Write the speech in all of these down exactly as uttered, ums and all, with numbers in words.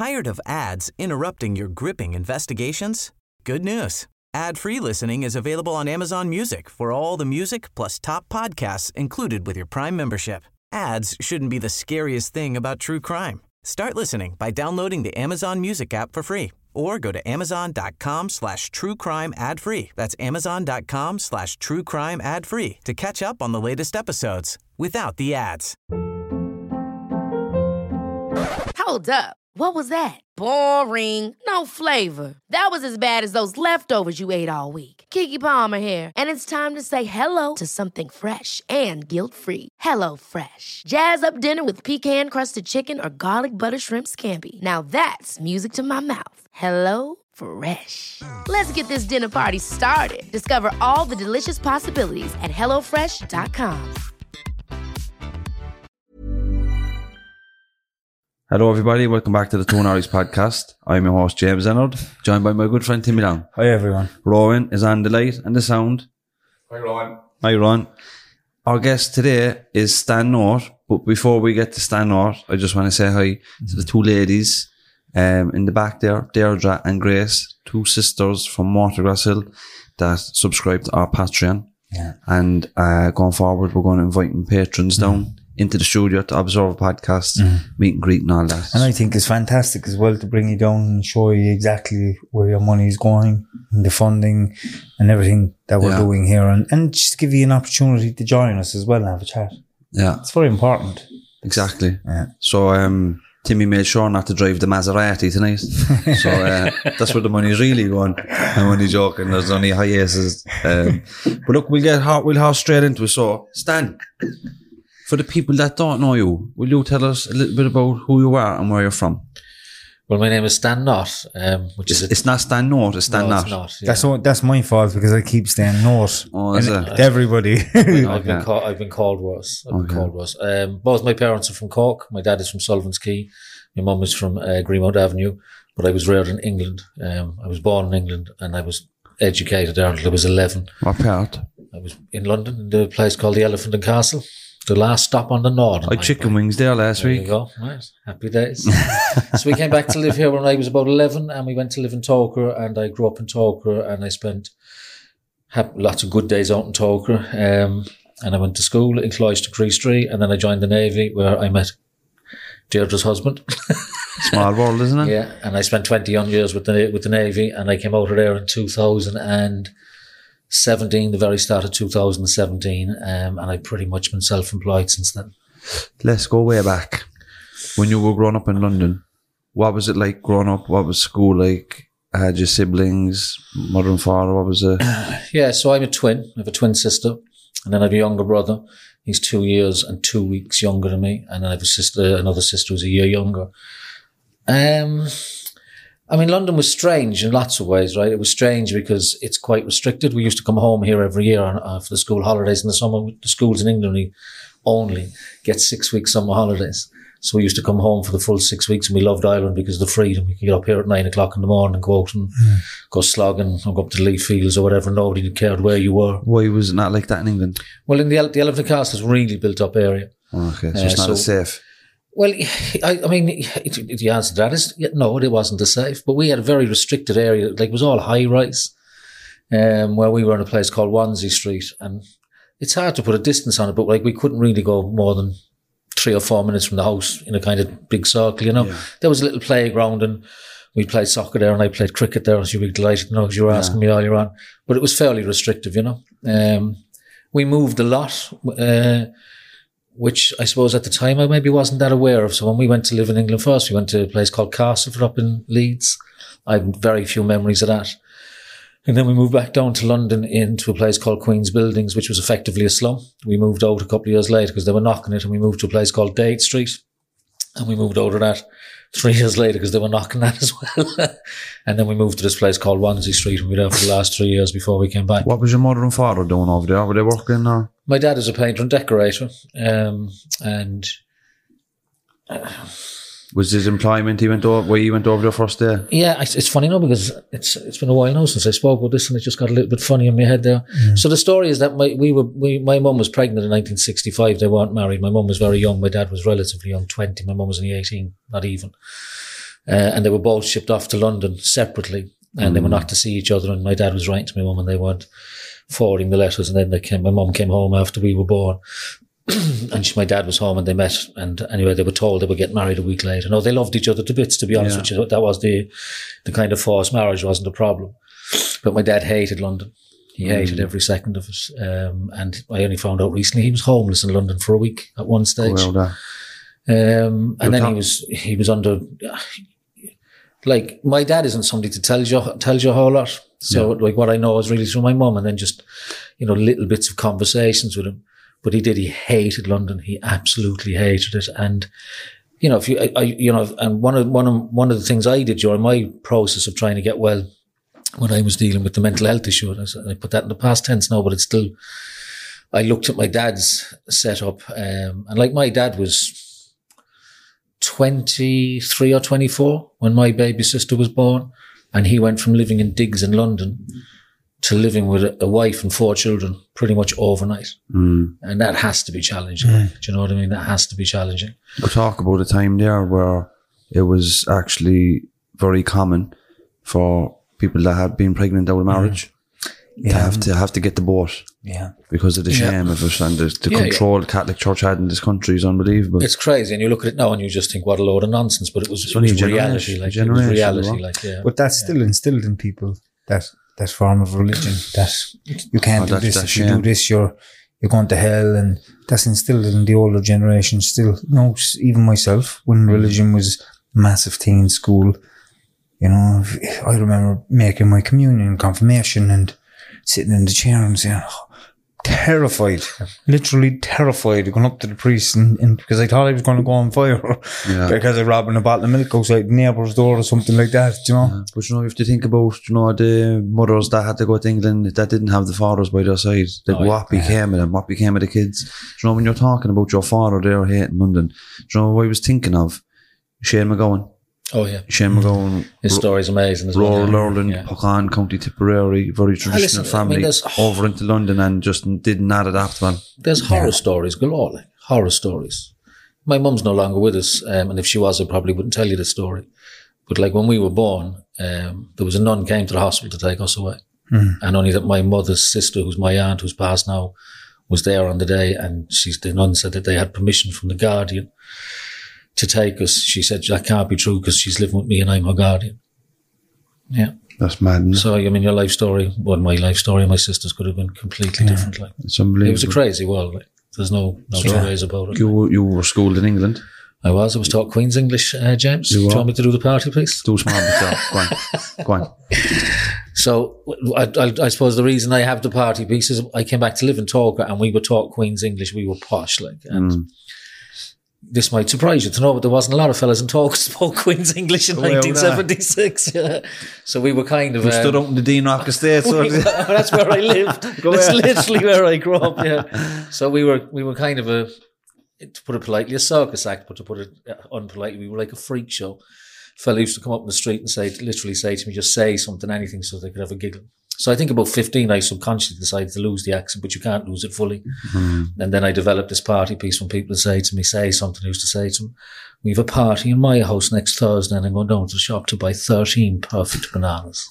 Tired of ads interrupting your gripping investigations? Good news. Ad-free listening is available on Amazon Music for all the music plus top podcasts included with your Prime membership. Ads shouldn't be the scariest thing about true crime. Start listening by downloading the Amazon Music app for free or go to amazon.com slash true crime ad free. That's amazon.com slash true crime ad free to catch up on the latest episodes without the ads. Hold up. What was that? Boring. No flavor. That was as bad as those leftovers you ate all week. Keke Palmer here, and it's time to say hello to something fresh and guilt-free. Hello Fresh. Jazz up dinner with pecan-crusted chicken or garlic butter shrimp scampi. Now that's music to my mouth. Hello Fresh. Let's get this dinner party started. Discover all the delicious possibilities at hello fresh dot com. Hello everybody, welcome back to the Two Norries podcast. I'm your host James Ennard, joined by my good friend Timmy Long. Hi everyone. Rowan is on the light and the sound. Hi Rowan. Hi Rowan. Our guest today is Stan North, but before we get to Stan North, I just want to say hi mm-hmm. to the two ladies um, in the back there, Deirdre and Grace, two sisters from Watergrass Hill that subscribe to our Patreon. Yeah. And uh, going forward, we're going to invite them patrons mm-hmm. down into the studio to observe podcasts, mm. meet and greet and all that. And I think it's fantastic as well to bring you down and show you exactly where your money is going and the funding and everything that we're yeah. doing here, and, and just give you an opportunity to join us as well and have a chat. Yeah. It's very important. Exactly. Yeah. So um, Timmy made sure not to drive the Maserati tonight. So uh, that's where the money's really going. I'm only joking. There's only hiaces. Um, but look, we'll get hot, we'll hop straight into it. So, Stan, for the people that don't know you, will you tell us a little bit about who you are and where you're from? Well, my name is Stan North, um, which it's, is... A, it's not Stan North, it's Stan no, North. It's not, yeah. That's, what, that's my fault because I keep saying North. Oh, is it? To everybody. I've, okay. been call, I've been called worse. I've okay. been called worse. Um, both my parents are from Cork. My dad is from Sullivan's Quay. My mum is from uh, Greenmount Avenue. But I was reared in England. Um, I was born in England and I was educated there until I was eleven. What part? I was in London, in the place called the Elephant and Castle. The last stop on the Northern. I had chicken wings there last there week. There you go. Right. Happy days. So we came back to live here when I was about eleven, and we went to live in Togher, and I grew up in Togher, and I spent had lots of good days out in Togher. Um, and I went to school in Cloyster Street, and then I joined the Navy where I met Deirdre's husband. Small world, isn't it? Yeah. And I spent twenty odd years with the with the Navy, and I came out of there in two thousand seventeen, the very start of two thousand seventeen, um, and I've pretty much been self-employed since then. Let's go way back. When you were growing up in London, what was it like growing up? What was school like? Had your siblings, mother and father? What was it? Yeah, so I'm a twin. I have a twin sister, and then I have a younger brother. He's two years and two weeks younger than me, and then I have a sister, another sister who's a year younger. Um... I mean, London was strange in lots of ways, right? It was strange because it's quite restricted. We used to come home here every year on, uh, for the school holidays in the summer. The schools in England only get six weeks summer holidays. So we used to come home for the full six weeks and we loved Ireland because of the freedom. We could get up here at nine o'clock in the morning and go out and mm. go slogging or go up to the Leaf Fields or whatever. Nobody cared where you were. Why was it not like that in England? Well, in the, the Elephant Castle is a really built up area. Oh, okay, so uh, it's not so, as safe. Well, I, I mean, the answer to that is no, it wasn't as safe. But we had a very restricted area. Like, it was all high-rise, um, where we were in a place called Wannsey Street. And it's hard to put a distance on it, but, like, we couldn't really go more than three or four minutes from the house in a kind of big circle, you know. Yeah. There was a little playground and we played soccer there and I played cricket there, as you'd be delighted to know, because you were yeah. asking me earlier on. But it was fairly restrictive, you know. Um, we moved a lot, uh, which I suppose at the time I maybe wasn't that aware of. So when we went to live in England first, we went to a place called Castleford up in Leeds. I have very few memories of that. And then we moved back down to London into a place called Queen's Buildings, which was effectively a slum. We moved out a couple of years later because they were knocking it, and we moved to a place called Date Street. And we moved out of that three years later because they were knocking that as well. And then we moved to this place called Wannsey Street, and we were there for the last three years before we came back. What was your mother and father doing over there? Were they working or? My dad is a painter and decorator. Um, and... Uh, was his employment, he went over, where you went over there first day? Yeah, it's, it's funny now because it's it's been a while now since I spoke about this and it just got a little bit funny in my head there. Mm. So the story is that my we were we, my mum was pregnant in nineteen sixty-five. They weren't married. My mum was very young. My dad was relatively young, twenty. My mum was only eighteen, not even. uh, and they were both shipped off to London separately, and mm. they were not to see each other. And my dad was writing to my mum, and they weren't forwarding the letters. And then they came. My mum came home after we were born, and she, my dad was home, and they met. And anyway, they were told they would get married a week later. No, they loved each other to bits. To be honest yeah. with you, that was the the kind of forced marriage wasn't a problem. But my dad hated London. He hated mm. every second of it. Um, and I only found out recently he was homeless in London for a week at one stage. Oh, well, um, and then he was, he was under, like, my dad isn't somebody to tell you, tells you a whole lot. So yeah. like what I know is really through my mum, and then just, you know, little bits of conversations with him. But he did, he hated London. He absolutely hated it. And, you know, if you, I, I you know, and one of, one of, one of the things I did during my process of trying to get well, when I was dealing with the mental health issue, and I put that in the past tense now, but it's still, I looked at my dad's setup, um, and like my dad was twenty-three or twenty-four when my baby sister was born, and he went from living in digs in London to living with a, a wife and four children pretty much overnight. Mm. And that has to be challenging. Mm. Do you know what I mean? That has to be challenging. We'll talk about a time there where it was actually very common for people that had been pregnant out of marriage mm. yeah. to have to have to get the boat. Yeah. Because of the shame yeah. of it, and the, the yeah, control yeah. the Catholic Church had in this country is unbelievable. It's crazy, and you look at it now and you just think, what a load of nonsense, but it was, it was reality. Like, it was reality like, yeah. But that's yeah. still instilled in people, that that form of religion, that you can't oh, do this, if shame. you do this, you're you're going to hell, and that's instilled in the older generation still. You know, even myself, when religion was a massive thing in school, you know, I remember making my communion and confirmation and sitting in the chair and saying, oh, terrified, literally terrified, going up to the priest and, and because I thought I was going to go on fire yeah. because I robbing a bottle of milk outside the neighbour's door or something like that, you know. Yeah. But you know, you have to think about, you know, the mothers that had to go to England that didn't have the fathers by their side. Like, oh, what yeah. became of them? What became of the kids? You know, when you're talking about your father there hating London, you know what I was thinking of? Shane McGowan. Oh yeah, Shane McGowan. His story's amazing as well. Rural Ireland, yeah. Puckane, County Tipperary, very traditional listen, family. I mean, over into London and just did not adapt, man. There's horror yeah. stories galore, like horror stories. My mum's no longer with us, um, and if she was, I probably wouldn't tell you the story. But like when we were born, um, there was a nun came to the hospital to take us away, mm. and only that my mother's sister, who's my aunt, who's passed now, was there on the day, and she's the nun said that they had permission from the Guardian to take us. She said that can't be true because she's living with me and I'm her guardian. Yeah. That's mad. So, I mean, your life story, well, my life story and my sister's could have been completely yeah. different. Like, it's unbelievable. It was a crazy world. Like, there's no, no two ways about it. You, you were schooled in England? I was. I was taught Queen's English, uh, James. You Do you want me to do the party piece? Do small myself. Go on. Go on. So, I, I, I suppose the reason I have the party piece is I came back to live in Talca and we were taught Queen's English. We were posh, like, and mm. this might surprise you to know, but there wasn't a lot of fellas in Talca spoke Queen's English in well, nineteen seventy-six. Yeah. So we were kind of... You um, stood up in the Dean Rock Estate. we, that's where I lived. That's ahead. Literally where I grew up, yeah. So we were we were kind of a, to put it politely, a circus act, but to put it unpolitely, we were like a freak show. Fella used to come up in the street and say, literally say to me, just say something, anything, so they could have a giggle. So I think about fifteen, I subconsciously decided to lose the accent, but you can't lose it fully. Mm-hmm. And then I developed this party piece when people would say to me, say something, I used to say to them, we have a party in my house next Thursday and I'm going down to the shop to buy thirteen perfect bananas.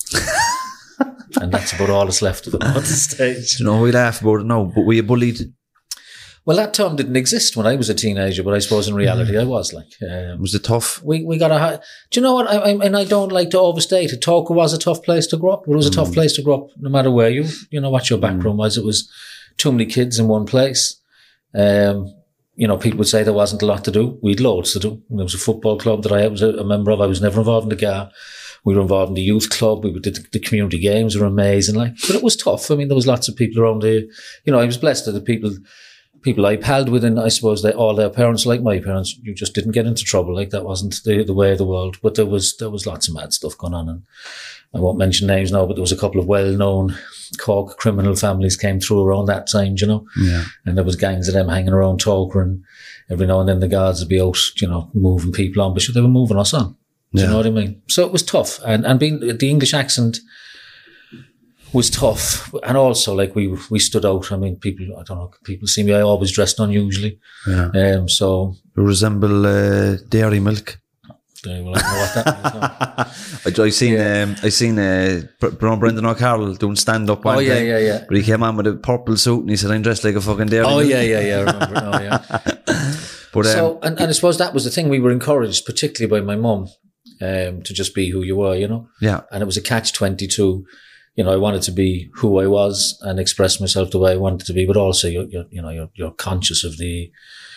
And that's about all that's left of it at this stage. You know, we laugh about it now, but were you bullied? Well, that term didn't exist when I was a teenager, but I suppose in reality mm. I was like. Um, was it tough? We we got a. Do you know what? I, I and I don't like to overstate it. Talca was a tough place to grow up. It was a mm. tough place to grow up, no matter where you, you know, what your background mm. was. It was too many kids in one place. Um, you know, people would say there wasn't a lot to do. We had loads to do. There was a football club that I was a, a member of. I was never involved in the G A R. We were involved in the youth club. We did the, the community games were amazing. Like, but it was tough. I mean, there was lots of people around there. You know, I was blessed that the people. People I palled with, and I suppose they all their parents, like my parents, you just didn't get into trouble. Like that wasn't the, the way of the world. But there was there was lots of mad stuff going on, and I won't mention names now. But there was a couple of well-known Cork criminal families came through around that time, you know. Yeah. And there was gangs of them hanging around Talca, and every now and then the guards would be out, you know, moving people on, but they were moving us on. Do yeah. you know what I mean? So it was tough, and and being the English accent was tough, and also like we we stood out. I mean, people I don't know, people see me. I always dressed unusually. Yeah. Um. So you resemble uh, dairy milk. They will know what that means. I, I seen, yeah. um, I seen uh, Brendan O'Carroll doing stand up. Oh yeah, time, yeah, yeah. But he came on with a purple suit and he said, "I'm dressed like a fucking dairy." Oh yeah, yeah, yeah. I remember. Oh yeah. But um, so, and, and I suppose that was the thing. We were encouraged, particularly by my mum, um, to just be who you were, you know. Yeah. And it was a catch twenty-two. You know, I wanted to be who I was and express myself the way I wanted to be, but also you're, you're you know, you're you're conscious of the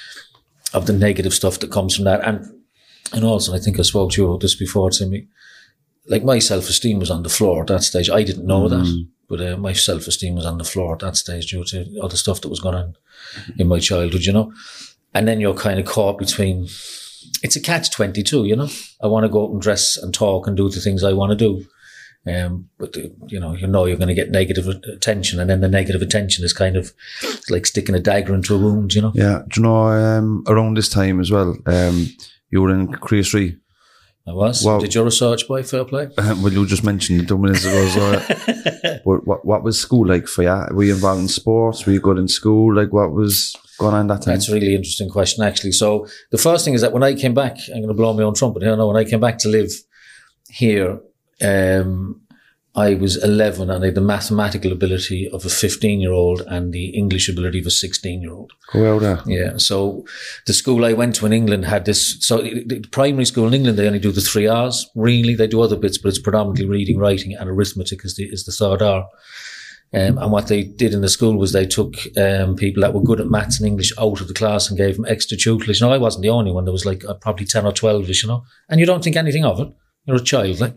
of the negative stuff that comes from that, and. And also, I think I spoke to you about this before, Timmy. Like, my self-esteem was on the floor at that stage. I didn't know mm. that, but uh, my self-esteem was on the floor at that stage due to all the stuff that was going on in my childhood, you know. And then you're kind of caught between, it's a catch twenty-two, you know. I want to go out and dress and talk and do the things I want to do. Um, but, the, you know, you know you're going to get negative attention, and then the negative attention is kind of like sticking a dagger into a wound, you know. Yeah. Do you know, um, around this time as well, um, you were in Creastry. I was. Well, did your research, boy? Fair play. Uh, well, you just mentioned it two minutes ago. So, but what what was school like for you? Were you involved in sports? Were you good in school? Like, what was going on that time? That's a really interesting question, actually. So the first thing is that when I came back, I'm going to blow my own trumpet here. No, when I came back to live here, um, I was eleven and I had the mathematical ability of a fifteen-year-old and the English ability of a sixteen-year-old. Well done. Yeah. So the school I went to in England had this. So the primary school in England, they only do the three R's. Really, they do other bits, but it's predominantly reading, writing, and arithmetic is the is the third R. Um, and what they did in the school was they took um, people that were good at maths and English out of the class and gave them extra tutelage. Now, I wasn't the only one. There was like uh, probably ten or twelve-ish, you know. And you don't think anything of it. You're a child, like.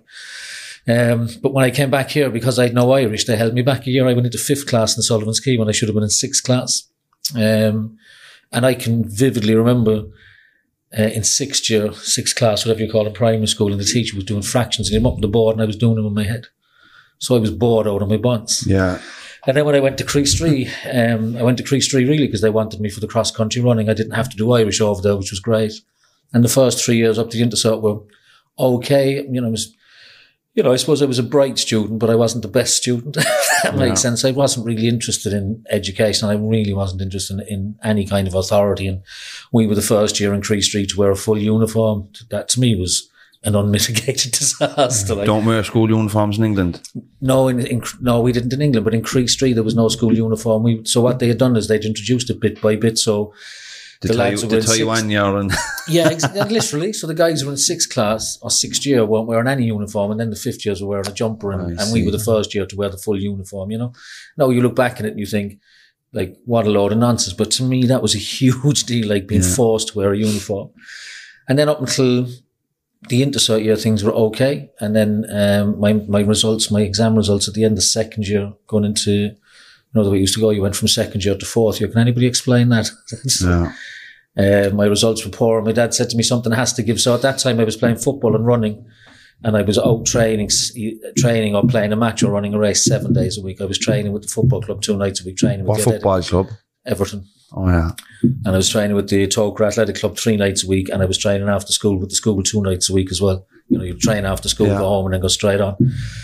Um, but when I came back here, because I had no Irish, they held me back a year. I went into fifth class in Sullivan's Quay when I should have been in sixth class. Um, and I can vividly remember uh, in sixth year, sixth class, whatever you call it, primary school, and the teacher was doing fractions and he came up on the board and I was doing them in my head. So I was bored out of my buns. Yeah. And then when I went to Creastry, um, I went to Creastry really because they wanted me for the cross-country running. I didn't have to do Irish over there, which was great. And the first three years up to the Intercert were okay. You know, I was... You know, I suppose I was a bright student, but I wasn't the best student. That yeah. makes sense. I wasn't really interested in education. I really wasn't interested in, in any kind of authority. And we were the first year in Creastry to wear a full uniform. That to me was an unmitigated disaster. Like, don't wear school uniforms in England? No, in, in, no, we didn't in England. But in Creastry, there was no school uniform. We, so what they had done is they'd introduced it bit by bit. So the, the lads were in Taiwan year and yeah, exactly, literally. So the guys who were in sixth class or sixth year weren't wearing any uniform, and then the fifth years were wearing a jumper, and, and we were the first year to wear the full uniform. You know, now you look back at it and you think, like, what a load of nonsense. But to me, that was a huge deal, like being yeah. forced to wear a uniform. And then up until the Intercert year, things were okay. And then um, my my results, my exam results at the end of second year, going into, you know, the way it used to go, you went from second year to fourth year. Can anybody explain that? No. Uh, my results were poor. My dad said to me, something has to give. So at that time I was playing football and running, and I was out training, training or playing a match or running a race seven days a week. I was training with the football club two nights a week, training with what the football athletic, club? Everton. Oh yeah. And I was training with the Togher Athletic Club three nights a week, and I was training after school with the school two nights a week as well. You know, you train after school, yeah. go home and then go straight on.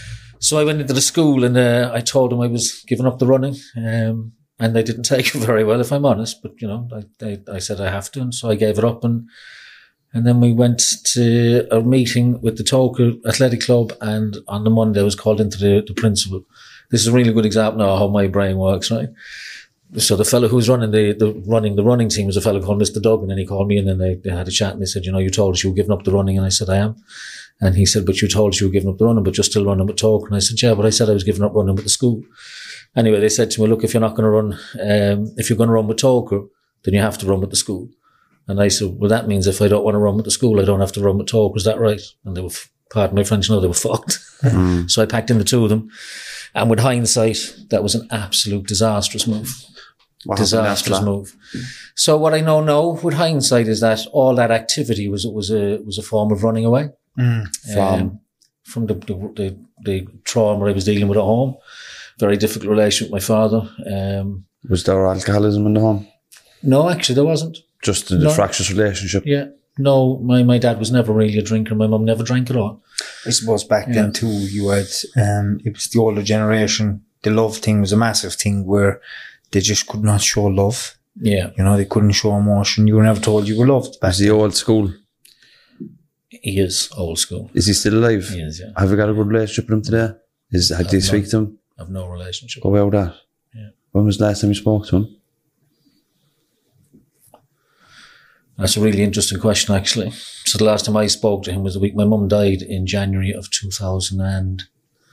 So I went into the school and uh, I told them I was giving up the running. Um, And they didn't take it very well, if I'm honest. But, you know, I, they, I said I have to. And so I gave it up. And and then we went to a meeting with the Togher Athletic Club. And on the Monday, I was called into the, the principal. This is a really good example now of how my brain works, right? So the fellow who was running the, the running the running team was a fellow called Mister Duggan. And he called me in and they, they had a chat. And they said, you know, you told us you were giving up the running. And I said, I am. And he said, but you told us you were giving up the running, but you're still running with Togher. And I said, yeah, but I said I was giving up running with the school. Anyway, they said to me, look, if you're not going to run, um, if you're going to run with Togher, then you have to run with the school. And I said, well, that means if I don't want to run with the school, I don't have to run with Togher. Is that right? And they were, pardon my French, no, they were fucked. Mm. So I packed in the two of them. And with hindsight, that was an absolute disastrous move. What disastrous move. So what I know now with hindsight is that all that activity was, was a, was a form of running away. Mm. From? Um, from the, the, the, the trauma I was dealing with at home. Very difficult relation with my father. Um, was there alcoholism in the home? No, actually there wasn't. Just a no. fractious relationship? Yeah. No, my, my dad was never really a drinker. My mum never drank at all. I suppose back yeah. then too, you had, um, it was the older generation. The love thing was a massive thing where they just could not show love. Yeah. You know, they couldn't show emotion. You were never told you were loved. It was the old school. He is old school. Is he still alive? He is, yeah. Have you got a good relationship with him today? Is Did you speak to him? I've no relationship. Go well with that. Yeah. When was the last time you spoke to him? That's a really interesting question, actually. So the last time I spoke to him was the week my mum died in January of two thousand and,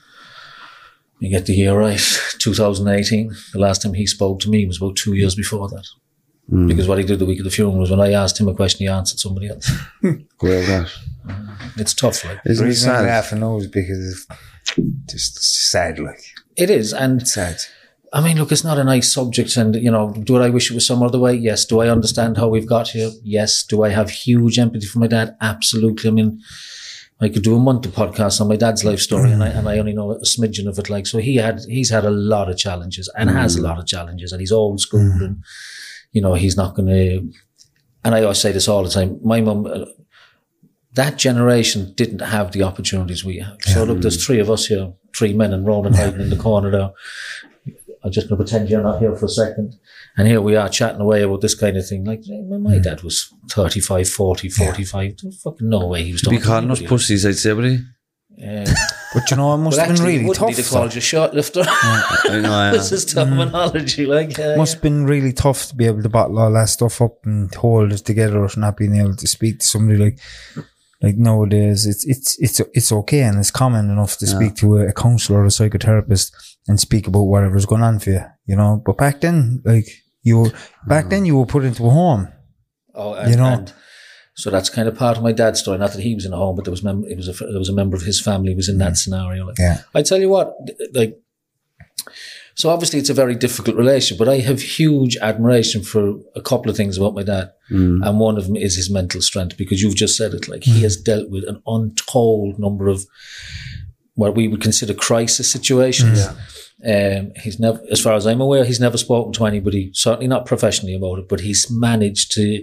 let me get the year right, two thousand eighteen. The last time he spoke to me was about two years before that. Mm. Because what he did the week of the funeral was when I asked him a question, he answered somebody else. Go well with that. Mm. It's tough, like. Isn't it sad? Laughing knows because of just sad, like. It is, and sad. I mean, look, it's not a nice subject, and, you know, do I wish it was some other way? Yes. Do I understand how we've got here? Yes. Do I have huge empathy for my dad? Absolutely. I mean, I could do a month of podcasts on my dad's life story, and I and I only know a smidgen of it. Like, so he had, he's had a lot of challenges, and mm. has a lot of challenges, and he's old school, mm. and, you know, he's not going to, and I always say this all the time, my mum, uh, that generation didn't have the opportunities we have. So look, there's three of us here, three men, and Ronan hiding in the corner there. I'm just going to pretend you're not here for a second. And here we are chatting away about this kind of thing. Like, when my dad was thirty-five, forty, forty-five, yeah. fucking no way he was talking to anybody. Be calling us pussies, I'd say, buddy. Yeah. But you know, it must have been really tough. They called you shortlifter. Yeah. I know, yeah. This is terminology. Mm. Like, uh, must have been really tough to be able to bottle all that stuff up and hold it together, or not being able to speak to somebody like, like nowadays. It's it's it's it's okay, and it's common enough to yeah. speak to a, a counsellor or a psychotherapist and speak about whatever's going on for you, you know. But back then, like you, were, back mm. then you were put into a home. Oh, and, you know. And so that's kind of part of my dad's story. Not that he was in a home, but there was mem- it was a there was a member of his family who was in that scenario. Like, yeah. I tell you what, like, so obviously it's a very difficult relationship, but I have huge admiration for a couple of things about my dad, mm. and one of them is his mental strength, because you've just said it. Like, mm. he has dealt with an untold number of what we would consider crisis situations. Yeah. Um, he's never, as far as I'm aware, he's never spoken to anybody, certainly not professionally, about it, but he's managed to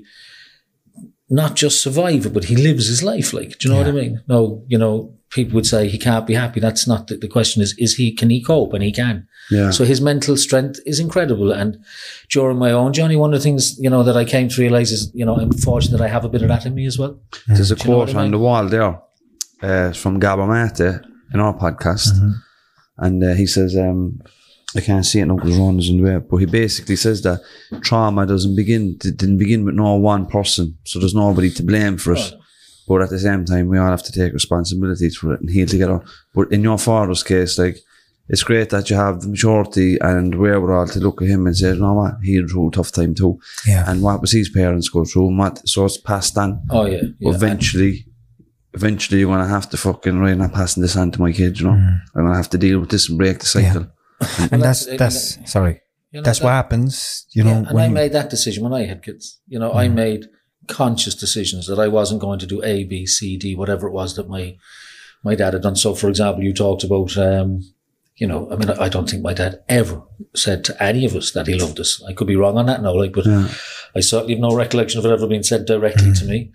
not just survive it, but he lives his life. Like, do you know yeah. what I mean? No, you know, people would say he can't be happy. That's not the, the question is, is he, can he cope? And he can. Yeah. So his mental strength is incredible. And during my own journey, one of the things, you know, that I came to realize is, you know, I'm fortunate that I have a bit of that in me as well. There's a do quote you know I mean? on the wall there, uh, from Gabor Mate in our podcast. Mm-hmm. And uh, he says, um, I can't see it now because Ron is in the way, but he basically says that trauma doesn't begin, to, didn't begin with no one person, so there's nobody to blame for it. Right. But at the same time, we all have to take responsibility for it and heal together. But in your father's case, like, it's great that you have the maturity and wherewithal to look at him and say, you know what, he went through a tough time too. Yeah. And what was his parents go through, and what, so it's passed on. Oh, yeah. yeah. Eventually, eventually you're going to have to fucking, right, not passing this on to my kids, you know. Mm. I'm going to have to deal with this and break the cycle. Yeah. And, and that's, that's, that's sorry, you know, that's that, what happens, you know. Yeah, and when I made that decision when I had kids. You know, mm. I made conscious decisions that I wasn't going to do A, B, C, D, whatever it was that my, my dad had done. So, for example, you talked about, um, you know, I mean, I don't think my dad ever said to any of us that he loved us. I could be wrong on that now, like, but yeah. I certainly have no recollection of it ever being said directly mm. to me.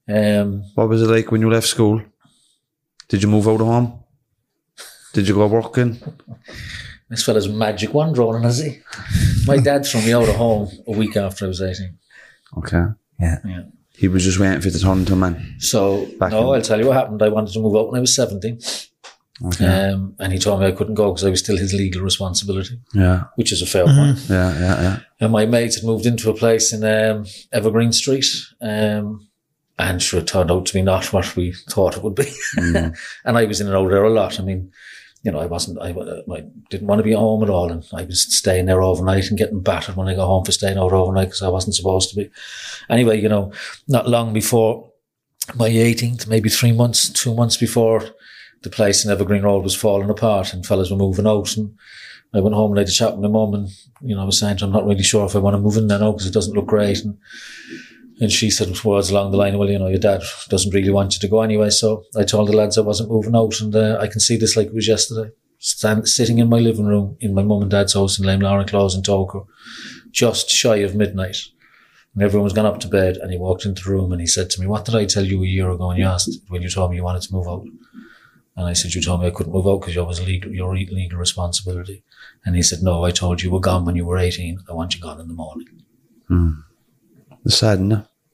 Um, what was it like when you left school? Did you move out of home? Did you go working? This fella's a magic wand, Ronan, is he? My dad threw me out of home a week after I was eighteen. Okay. Yeah. Yeah. He was just waiting for you to turn into a man. So, Back no, in. I'll tell you what happened. I wanted to move out when I was seventeen. Okay. Um, and he told me I couldn't go because I was still his legal responsibility. Yeah. Which is a fair mm-hmm. point. Yeah, yeah, yeah. And my mates had moved into a place in um, Evergreen Street. Um, and sure, it turned out to be not what we thought it would be. Mm. And I was in and out there a lot. I mean, you know, I wasn't, I, I didn't want to be at home at all. And I was staying there overnight and getting battered when I got home for staying out overnight because I wasn't supposed to be. Anyway, you know, not long before my eighteenth, maybe three months, two months before, the place in Evergreen Road was falling apart and fellas were moving out. And I went home and I had a chat with my mum and, you know, I was saying to her, I'm not really sure if I want to move in there now because it doesn't look great. And, and she said words along the line, well, you know, your dad doesn't really want you to go anyway. So I told the lads I wasn't moving out, and uh, I can see this like it was yesterday. Stand, sitting in my living room in my mum and dad's house in Lame Lauren Close in Toker, just shy of midnight. And everyone was gone up to bed, and he walked into the room and he said to me, what did I tell you a year ago when you asked, when you told me you wanted to move out? And I said, you told me I couldn't move out because you was legal, your legal responsibility. And he said, no, I told you you were gone when you were eighteen. I want you gone in the morning. Hmm. It's sad, isn't it?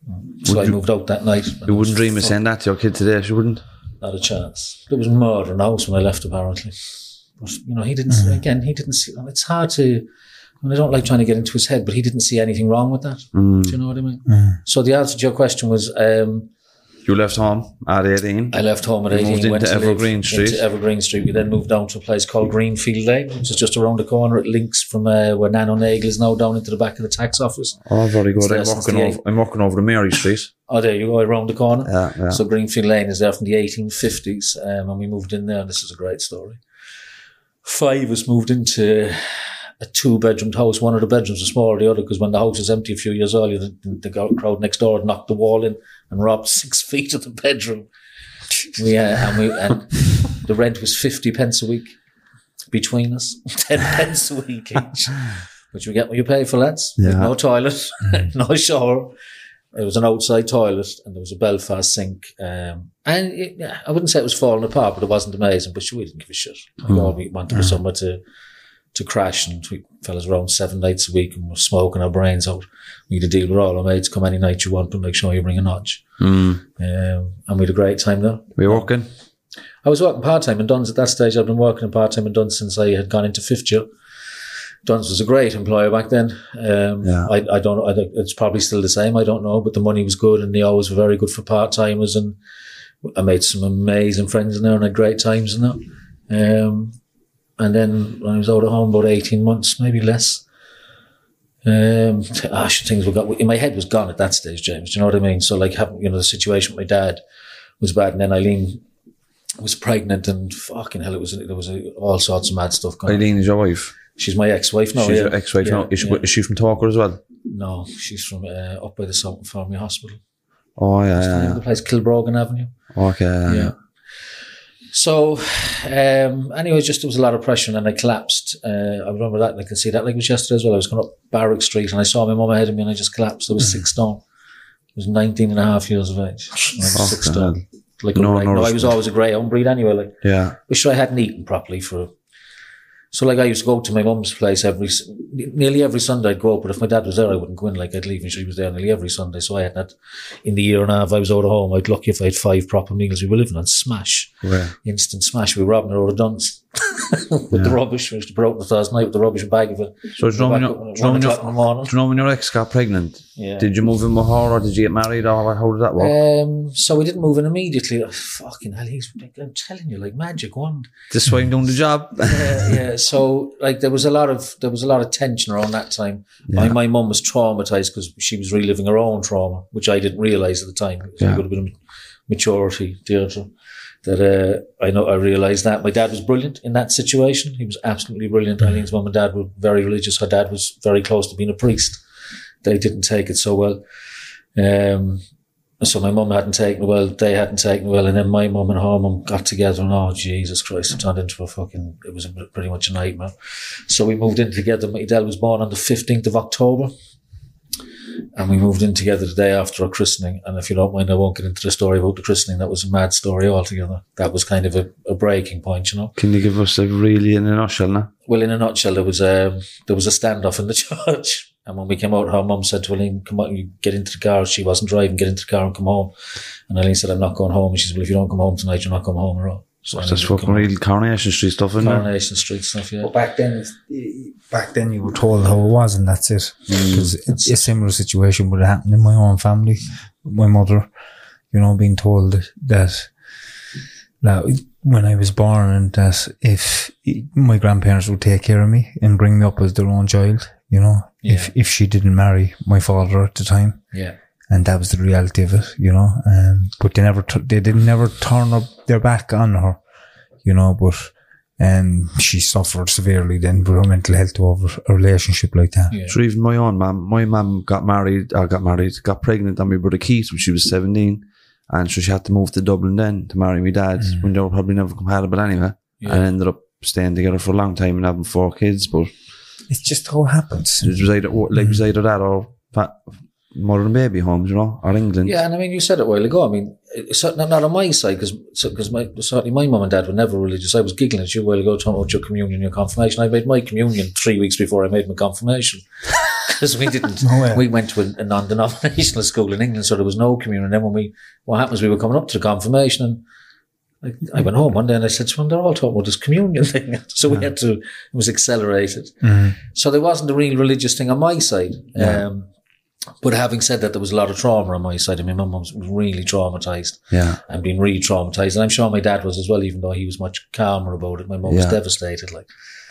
So Would I you- moved out that night. You wouldn't dream of saying that to your kid today, she wouldn't? Not a chance. There was murder in the house when I left, apparently. But, you know, he didn't, see, again, he didn't see, it's hard to, I mean, I don't like trying to get into his head, but he didn't see anything wrong with that. Mm. Do you know what I mean? So the answer to your question was, um, You left home at eighteen. I left home at You eighteen. moved went into to live Evergreen Street. Into Evergreen Street. We then moved down to a place called Greenfield Lane, which is just around the corner. It links from uh, where Nano Nagel is now down into the back of the tax office. Oh, very good. It's there I'm since walking, the over, I'm walking over to Mary Street. Oh, there you go, around the corner. Yeah, yeah. So Greenfield Lane is there from the eighteen fifties, um, and we moved in there, and this is a great story. Five of us moved into a two-bedroomed house. One of the bedrooms was smaller than the other, because when the house was empty a few years earlier, the, the crowd next door had knocked the wall in and robbed six feet of the bedroom. We, uh, and, we, and the rent was fifty pence a week between us, ten pence a week each, which we get what you pay for, lads. With Yeah. no toilet, no shower. It was an outside toilet and there was a Belfast sink. Um, and it, yeah, I wouldn't say it was falling apart, but it wasn't amazing. But we didn't give a shit. Like, all we wanted was somewhere to, to crash, and we fellas around seven nights a week and we're smoking our brains out. We had a deal with all our mates, come any night you want, but make sure you bring a notch. Mm. Um, and we had a great time there. Were you working? I was working part-time in Duns at that stage. I'd been working in part-time in Duns since I had gone into fifth year. Duns was a great employer back then. Um, Yeah. I, I don't know. I think it's probably still the same. I don't know, but the money was good and they always were very good for part-timers, and I made some amazing friends in there and had great times in there. Um, and then when I was out at home about eighteen months, maybe less, um, gosh, things were got, in my head was gone at that stage, James. Do you know what I mean? So like having, you know, the situation with my dad was bad, and then Eileen was pregnant, and fucking hell, it was, there was a, all sorts of mad stuff going on. Eileen is your wife. She's my ex-wife now. She's yeah. your ex-wife Yeah, now. Is she, yeah. is she from Talker as well? No, she's from uh, up by the South Infirmary Hospital. Oh, yeah, yeah, The yeah. place Kilbrogan Avenue. Okay, yeah, Yeah. yeah. So, um, anyway, just there was a lot of pressure, and then I collapsed. Uh, I remember that, and I can see that like it was yesterday as well. I was going up Barrack Street, and I saw my mum ahead of me, and I just collapsed. I was six stone. I was nineteen and a half years of age. I was Oh, six God. stone. Like a No, grey- no no, I was respect. always a grey home breed anyway. Like, Yeah. wish I hadn't eaten properly for. So, like, I used to go to my mum's place every, nearly every Sunday I'd go up, but if my dad was there, I wouldn't go in. Like, I'd leave and she was there nearly every Sunday. So I had that, in the year and a half I was out of home, I'd lucky if I had five proper meals. We were living on smash. Where? Instant smash. We were robbing her out of Duns with the rubbish. We used to put out the Thursday night with the rubbish bag of it. So do you know when Back your, up do you know one when o'clock in the morning. your, do you know when your ex got pregnant? Yeah. Did you move in with her, or did you get married, or how did that work? Um, so we didn't move in immediately. Oh, fucking hell, he's, I'm telling you, like magic wand. This way I'm doing the job. Yeah, yeah. So like there was a lot of there was a lot of tension around that time. My my mum was traumatized because she was reliving her own trauma, which I didn't realize at the time. So Yeah. it would have been maturity, Deirdre. That uh, I know I realized that. My dad was brilliant in that situation. He was absolutely brilliant. Eileen's mum and dad were very religious. Her dad was very close to being a priest. They didn't take it so well. Um, so my mum hadn't taken it well, they hadn't taken it well, and then my mum and her mum got together, and oh Jesus Christ, it turned into a fucking, it was a, pretty much a nightmare. So we moved in together. My dad was born on the fifteenth of October, and we moved in together the day after our christening. And if you don't mind, I won't get into the story about the christening. That was a mad story altogether. That was kind of a, a breaking point, you know. Can you give us a really in a nutshell now? Well, in a nutshell, there was a there was a standoff in the church, and when we came out, her mum said to Eileen, "Come on, you get into the car." She wasn't driving. Get into the car and come home. And Eileen said, "I'm not going home." And she said, "Well, if you don't come home tonight, you're not coming home at all." So That's fucking real Coronation Street stuff, isn't it? Coronation Street stuff, yeah. But back then, back then you were told how it was, and that's it. Because it's a similar situation would have happened in my own family. My mother, you know, being told that, that when I was born, and that if my grandparents would take care of me and bring me up as their own child, you know, Yeah. if if she didn't marry my father at the time. Yeah. And that was the reality of it, you know. Um, but they never, t- they didn't never turn up their back on her, you know. But um, she suffered severely then with her mental health over a relationship like that. Yeah. So even my own mum, my mum got married, or got married, got pregnant on my brother Keith when she was seventeen. And so she had to move to Dublin then to marry my dad Mm. when they were probably never compatible anyway. Yeah. And ended up staying together for a long time and having four kids. But It's just how it happens. it was either, like, it was either that or fa- mother and baby homes, you know, or England. Yeah, and I mean, you said it a while ago. I mean, it's not, not on my side, because because my, certainly my mum and dad were never religious. I was giggling at you a while ago talking about your communion, your confirmation. I made my communion three weeks before I made my confirmation. because we didn't. No way. We went to a, a non-denominational school in England, so there was no communion. And then when we, what happens? We were coming up to the confirmation, and I, I went home one day and I said, "Well, they're all talking about this communion thing." So we had to. It was accelerated. Mm. So there wasn't a real religious thing on my side. Yeah. Um, but having said that, there was a lot of trauma on my side. I mean, my mum was really traumatized. Yeah. And being re-traumatized. And I'm sure my dad was as well, even though he was much calmer about it. My mum was Yeah. devastated. Like,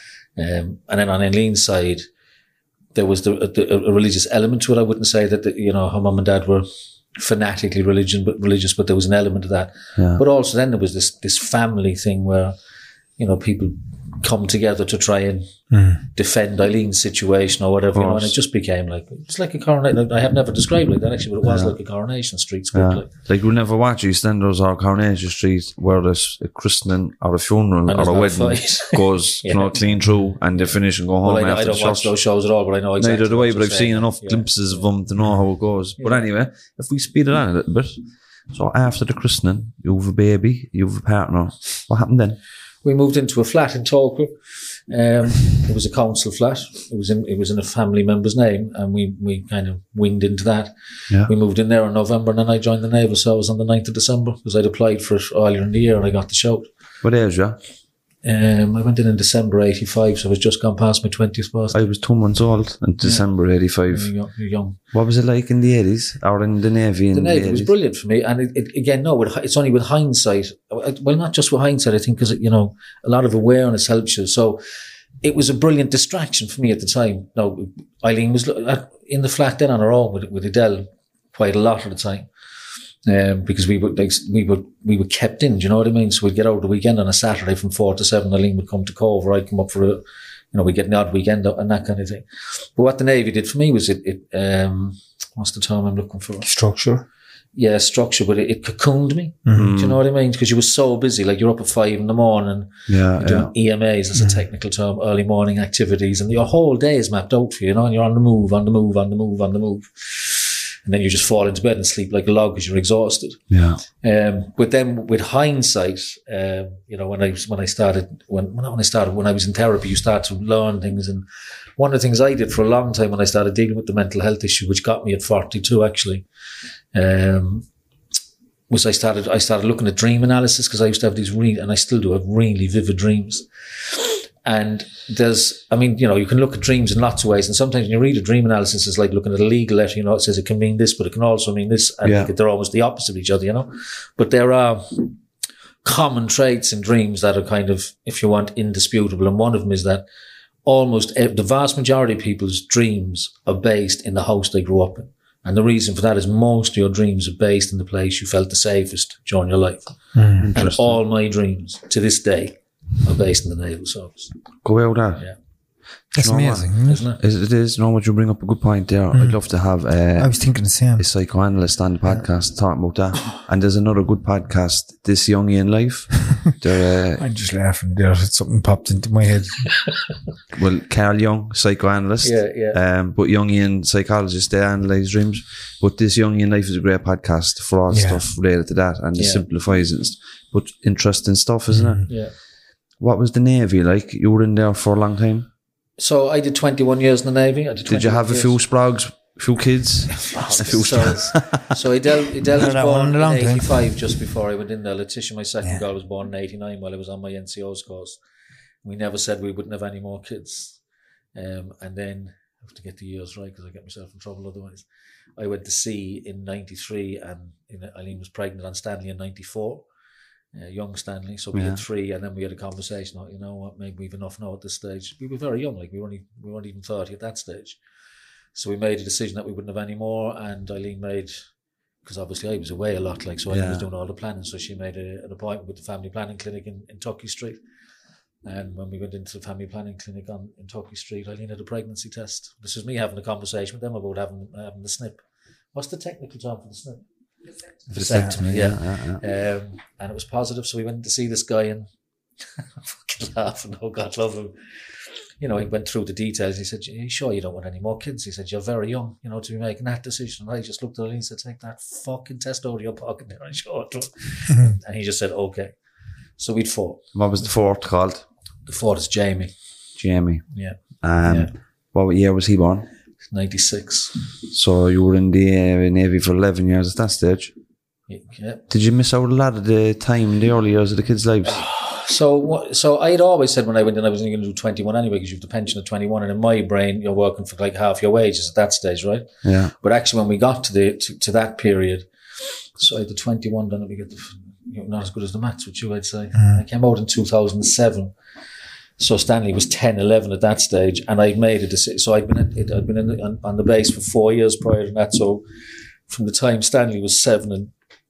um, and then on Eileen's side, there was the, the, a religious element to it. I wouldn't say that, the, you know, her mum and dad were fanatically religion, but religious, but there was an element of that. Yeah. But also then there was this, this family thing where, you know, people come together to try and Mm. defend Eileen's situation or whatever, you know, and it just became like, it's like a coronation. I have never described it like that actually, but it was Yeah. like a Coronation Street script. Yeah. Like. Like we'll never watch EastEnders or Coronation Street where there's a christening or a funeral And or there's a not a wedding fight. goes Yeah. you know, clean through and they finish and go home Well, I, after I don't the watch church. those shows at all, but I know exactly. Neither do I, what but you're I've seen saying. enough Yeah. glimpses of them to know how it goes. But anyway, if we speed it on a little bit, so after the christening, you have a baby, you have a partner. What happened then? We moved into a flat in Tolkien. Um, it was a council flat. It was in it was in a family member's name, and we, we kind of winged into that. Yeah. We moved in there in November, and then I joined the Naval Service on the ninth of December because I'd applied for it earlier in the year, and I got the shout. What age, yeah? Um, I went in in December eighty-five, so I was just gone past my twentieth birthday. I was two months old in December eighty-five. You're young, you're young. What was it like in the eighties or in the Navy? In The Navy the was eighties? brilliant for me, and it, it, again, no, with, it's only with hindsight. Well, not just with hindsight, I think, because you know a lot of awareness helps you. So it was a brilliant distraction for me at the time. No, Eileen was in the flat then on her own with with Adele quite a lot of the time, um, because we were like we were we were kept in. Do you know what I mean? So we'd get out the weekend on a Saturday from four to seven. Eileen would come to Cove, or I'd come up for a, you know, we get an odd weekend out and that kind of thing. But what the Navy did for me was it, it um, what's the term I'm looking for? Structure. Yeah, structure, but it, it cocooned me. Mm. Do you know what I mean? Because you were so busy. Like you're up at five in the morning, Yeah, you're doing yeah. E M As, as a technical term, early morning activities, and your whole day is mapped out for you, you know, and you're on the move, on the move, on the move, on the move. And then you just fall into bed and sleep like a log because you're exhausted. Yeah. Um, but then with hindsight, um, you know, when I when I started, when, when I started, when I was in therapy, you start to learn things. And one of the things I did for a long time when I started dealing with the mental health issue, which got me at forty-two actually, um, was I started, I started looking at dream analysis because I used to have these really, and I still do have really vivid dreams. And there's, I mean, you know, you can look at dreams in lots of ways. And sometimes when you read a dream analysis, it's like looking at a legal letter, you know, it says it can mean this, but it can also mean this. And Yeah. they're almost the opposite of each other, you know. But there are common traits in dreams that are kind of, if you want, indisputable. And one of them is that almost ev- the vast majority of people's dreams are based in the house they grew up in. And the reason for that is most of your dreams are based in the place you felt the safest during your life. Mm. And all my dreams to this day are based in the Naval Service. Go out there. Yeah. That's You know what? amazing, isn't it? Isn't it? It it is. You know what? You bring up a good point there. I'd love to have I uh, was thinking the same. a psychoanalyst on the podcast talking about that. And there's another good podcast, This Young in Life. They're, uh, I'm just laughing there. Something popped into my head. well, Carl Jung, psychoanalyst. Yeah, yeah. Um, but Jungian psychologists, they analyse dreams. But This Young in Life is a great podcast for all Yeah. stuff related to that. And it Yeah. simplifies it. But interesting stuff, isn't it? Yeah. What was the Navy like? You were in there for a long time. So I did twenty-one years in the Navy. I did, Did you have a years. few sprags, a few kids? a few So, so Adele, Adele was That one born in a long in time. eighty-five, just before I went in there. Letitia, my second Yeah. girl, was born in eighty-nine while I was on my N C O's course. We never said we wouldn't have any more kids. Um, and then, I have to get the years right because I get myself in trouble otherwise. I went to sea in ninety-three and you know, Eileen was pregnant on Stanley in ninety-four. Uh, young Stanley, so we Yeah. had three, and then we had a conversation. Oh, you know what? Maybe we've enough now at this stage. We were very young, like we were only we weren't even thirty at that stage. So we made a decision that we wouldn't have any more, and Eileen made, because obviously I was away a lot, like so Eileen Yeah. was doing all the planning. So she made a, an appointment with the family planning clinic in, in Tuckey Street. And when we went into the family planning clinic on in Tuckey Street, Eileen had a pregnancy test. This was me having a conversation with them about having having the snip. What's the technical term for the snip? Vasectomy, yeah. yeah, yeah. Um, and it was positive, so we went to see this guy and I'm fucking laughing, oh God, love him. You know, he went through the details. He said, are you sure you don't want any more kids? He said, you're very young, you know, to be making that decision. And I just looked at him and said, take that fucking test out of your pocket there and show it to him. And he just said, okay. So we'd four. What was the fourth called? The fourth is Jamie. Jamie. Yeah. Um, Yeah. What year was he born? ninety-six. So you were in the uh, Navy for eleven years at that stage. Yeah. Did you miss out a lot of the time in the early years of the kids' lives? So, so I'd always said when I went in, I was only going to do twenty-one anyway, because you have the pension at twenty-one, and in my brain, you're working for like half your wages at that stage, right? Yeah. But actually, when we got to the to, to that period, so I had the twenty-one done, we get the, you know, not as good as the maths with you, I'd say. Mm. I came out in two thousand seven. So Stanley was ten, eleven at that stage, and I'd made a decision. So I'd been at, I'd been in the, on, on the base for four years prior to that. So from the time Stanley was seven and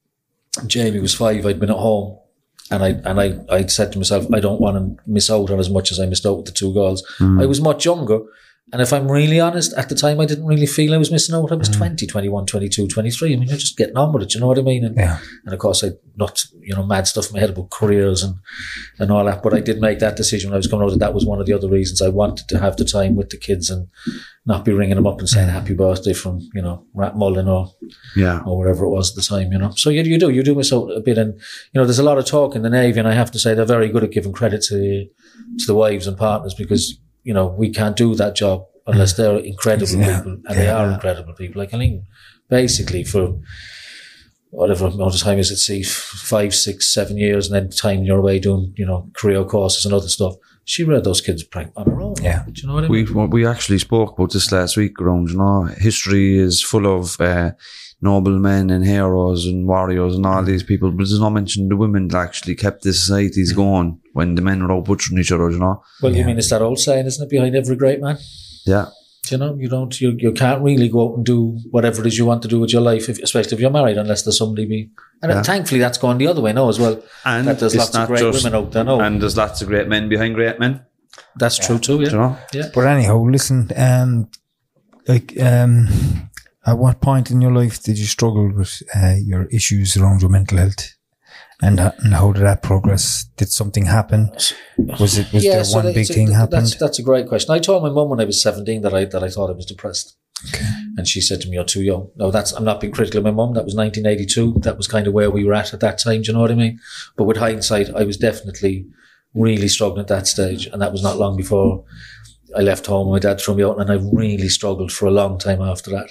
Jamie was five, I'd been at home, and I and I I said to myself, I don't want to miss out on as much as I missed out with the two girls. Mm. I was much younger, and if I'm really honest, at the time I didn't really feel I was missing out. I was mm. twenty, twenty-one, twenty-two, twenty-three. I mean, you're just getting on with it, you know what I mean? And, yeah. and of course, I not you know mad stuff in my head about careers and and all that. But I did make that decision when I was coming out. That that was one of the other reasons I wanted to have the time with the kids and not be ringing them up and saying happy birthday from, you know, Rathmullen or, yeah. or whatever it was at the time, you know. So you, you do, you do miss out a bit. And, you know, there's a lot of talk in the Navy, and I have to say they're very good at giving credit to, to the wives and partners, because, you know, we can't do that job unless they're incredible yeah. people, and yeah. they are incredible people. Like, I mean, basically for whatever amount of time is at sea, five, six, seven years, and then time you're away doing, you know, career courses and other stuff. She read those kids on her own. Yeah. Do you know what I mean? We we actually spoke about this last week around, you know, history is full of uh, noble men and heroes and warriors and all these people, but there's no mention of the women that actually kept the societies going when the men were out butchering each other, you know. Well, yeah. you mean, it's that old saying, isn't it, behind every great man? Yeah. You know, you don't, you, you can't really go out and do whatever it is you want to do with your life, if, especially if you're married, unless there's somebody be. And yeah. thankfully, that's going the other way now as well. And that there's lots of great just, women out there now. And there's lots of great men behind great men. That's yeah. true too, yeah. You know? Yeah. But anyhow, listen, um, like, um, at what point in your life did you struggle with uh, your issues around your mental health? And, and how did that progress? Did something happen? Was it was yeah, there so one that, big so thing that, happened? That's, that's a great question. I told my mum when I was seventeen that I that I thought I was depressed. Okay. And she said to me, "You're too young." No, that's I'm not being critical of my mum. That was nineteen eighty-two. That was kind of where we were at at that time. Do you know what I mean? But with hindsight, I was definitely really struggling at that stage, and that was not long before I left home. My dad threw me out, and I really struggled for a long time after that.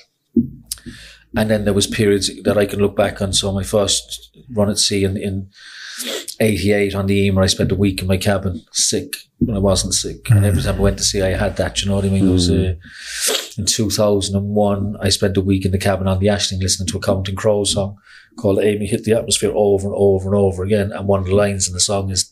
And then there was periods that I can look back on. So my first run at sea in, in eighty-eight on the Emer, I spent a week in my cabin, sick, when I wasn't sick. Mm. And every time I went to sea, I had that, you know what I mean? Mm. It was, uh, in two thousand one, I spent a week in the cabin on the Ashling listening to a Counting Crows song called Amy Hit the Atmosphere over and over and over again. And one of the lines in the song is,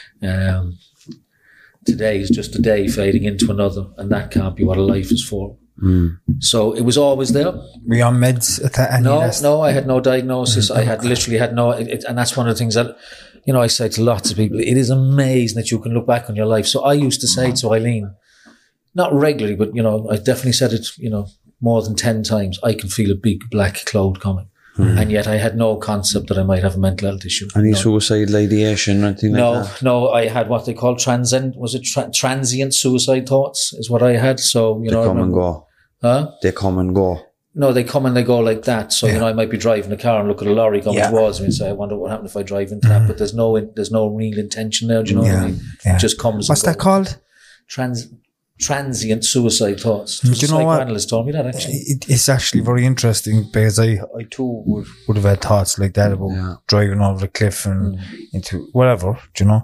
um, today is just a day fading into another, and that can't be what a life is for. Mm. So it was always there. Were you on meds at that? No, last? no, I had no diagnosis. Mm-hmm. I had literally had no, it, it, and that's one of the things that, you know, I say to lots of people, it is amazing that you can look back on your life. So I used to say to Eileen, not regularly, but, you know, I definitely said it, you know, more than ten times, I can feel a big black cloud coming. Mm. And yet I had no concept that I might have a mental health issue. Any no. suicidal ideation or anything no, like that? No, no, I had what they call transient, was it tra- transient suicide thoughts is what I had. So, you they know. They come and go. Huh? They come and go. No, they come and they go like that. So, yeah. you know, I might be driving a car and look at a lorry coming yeah. towards me and say, I wonder what happened if I drive into mm. that. But there's no, there's no real intention there. Do you know yeah. what I mean? Yeah. It just comes. What's and that called? Trans, transient suicide thoughts. Do you know what? Psychoanalyst told me that actually. It, it's actually very interesting because I, I too would, would have had thoughts like that about yeah. driving over the cliff and mm. into whatever, do you know?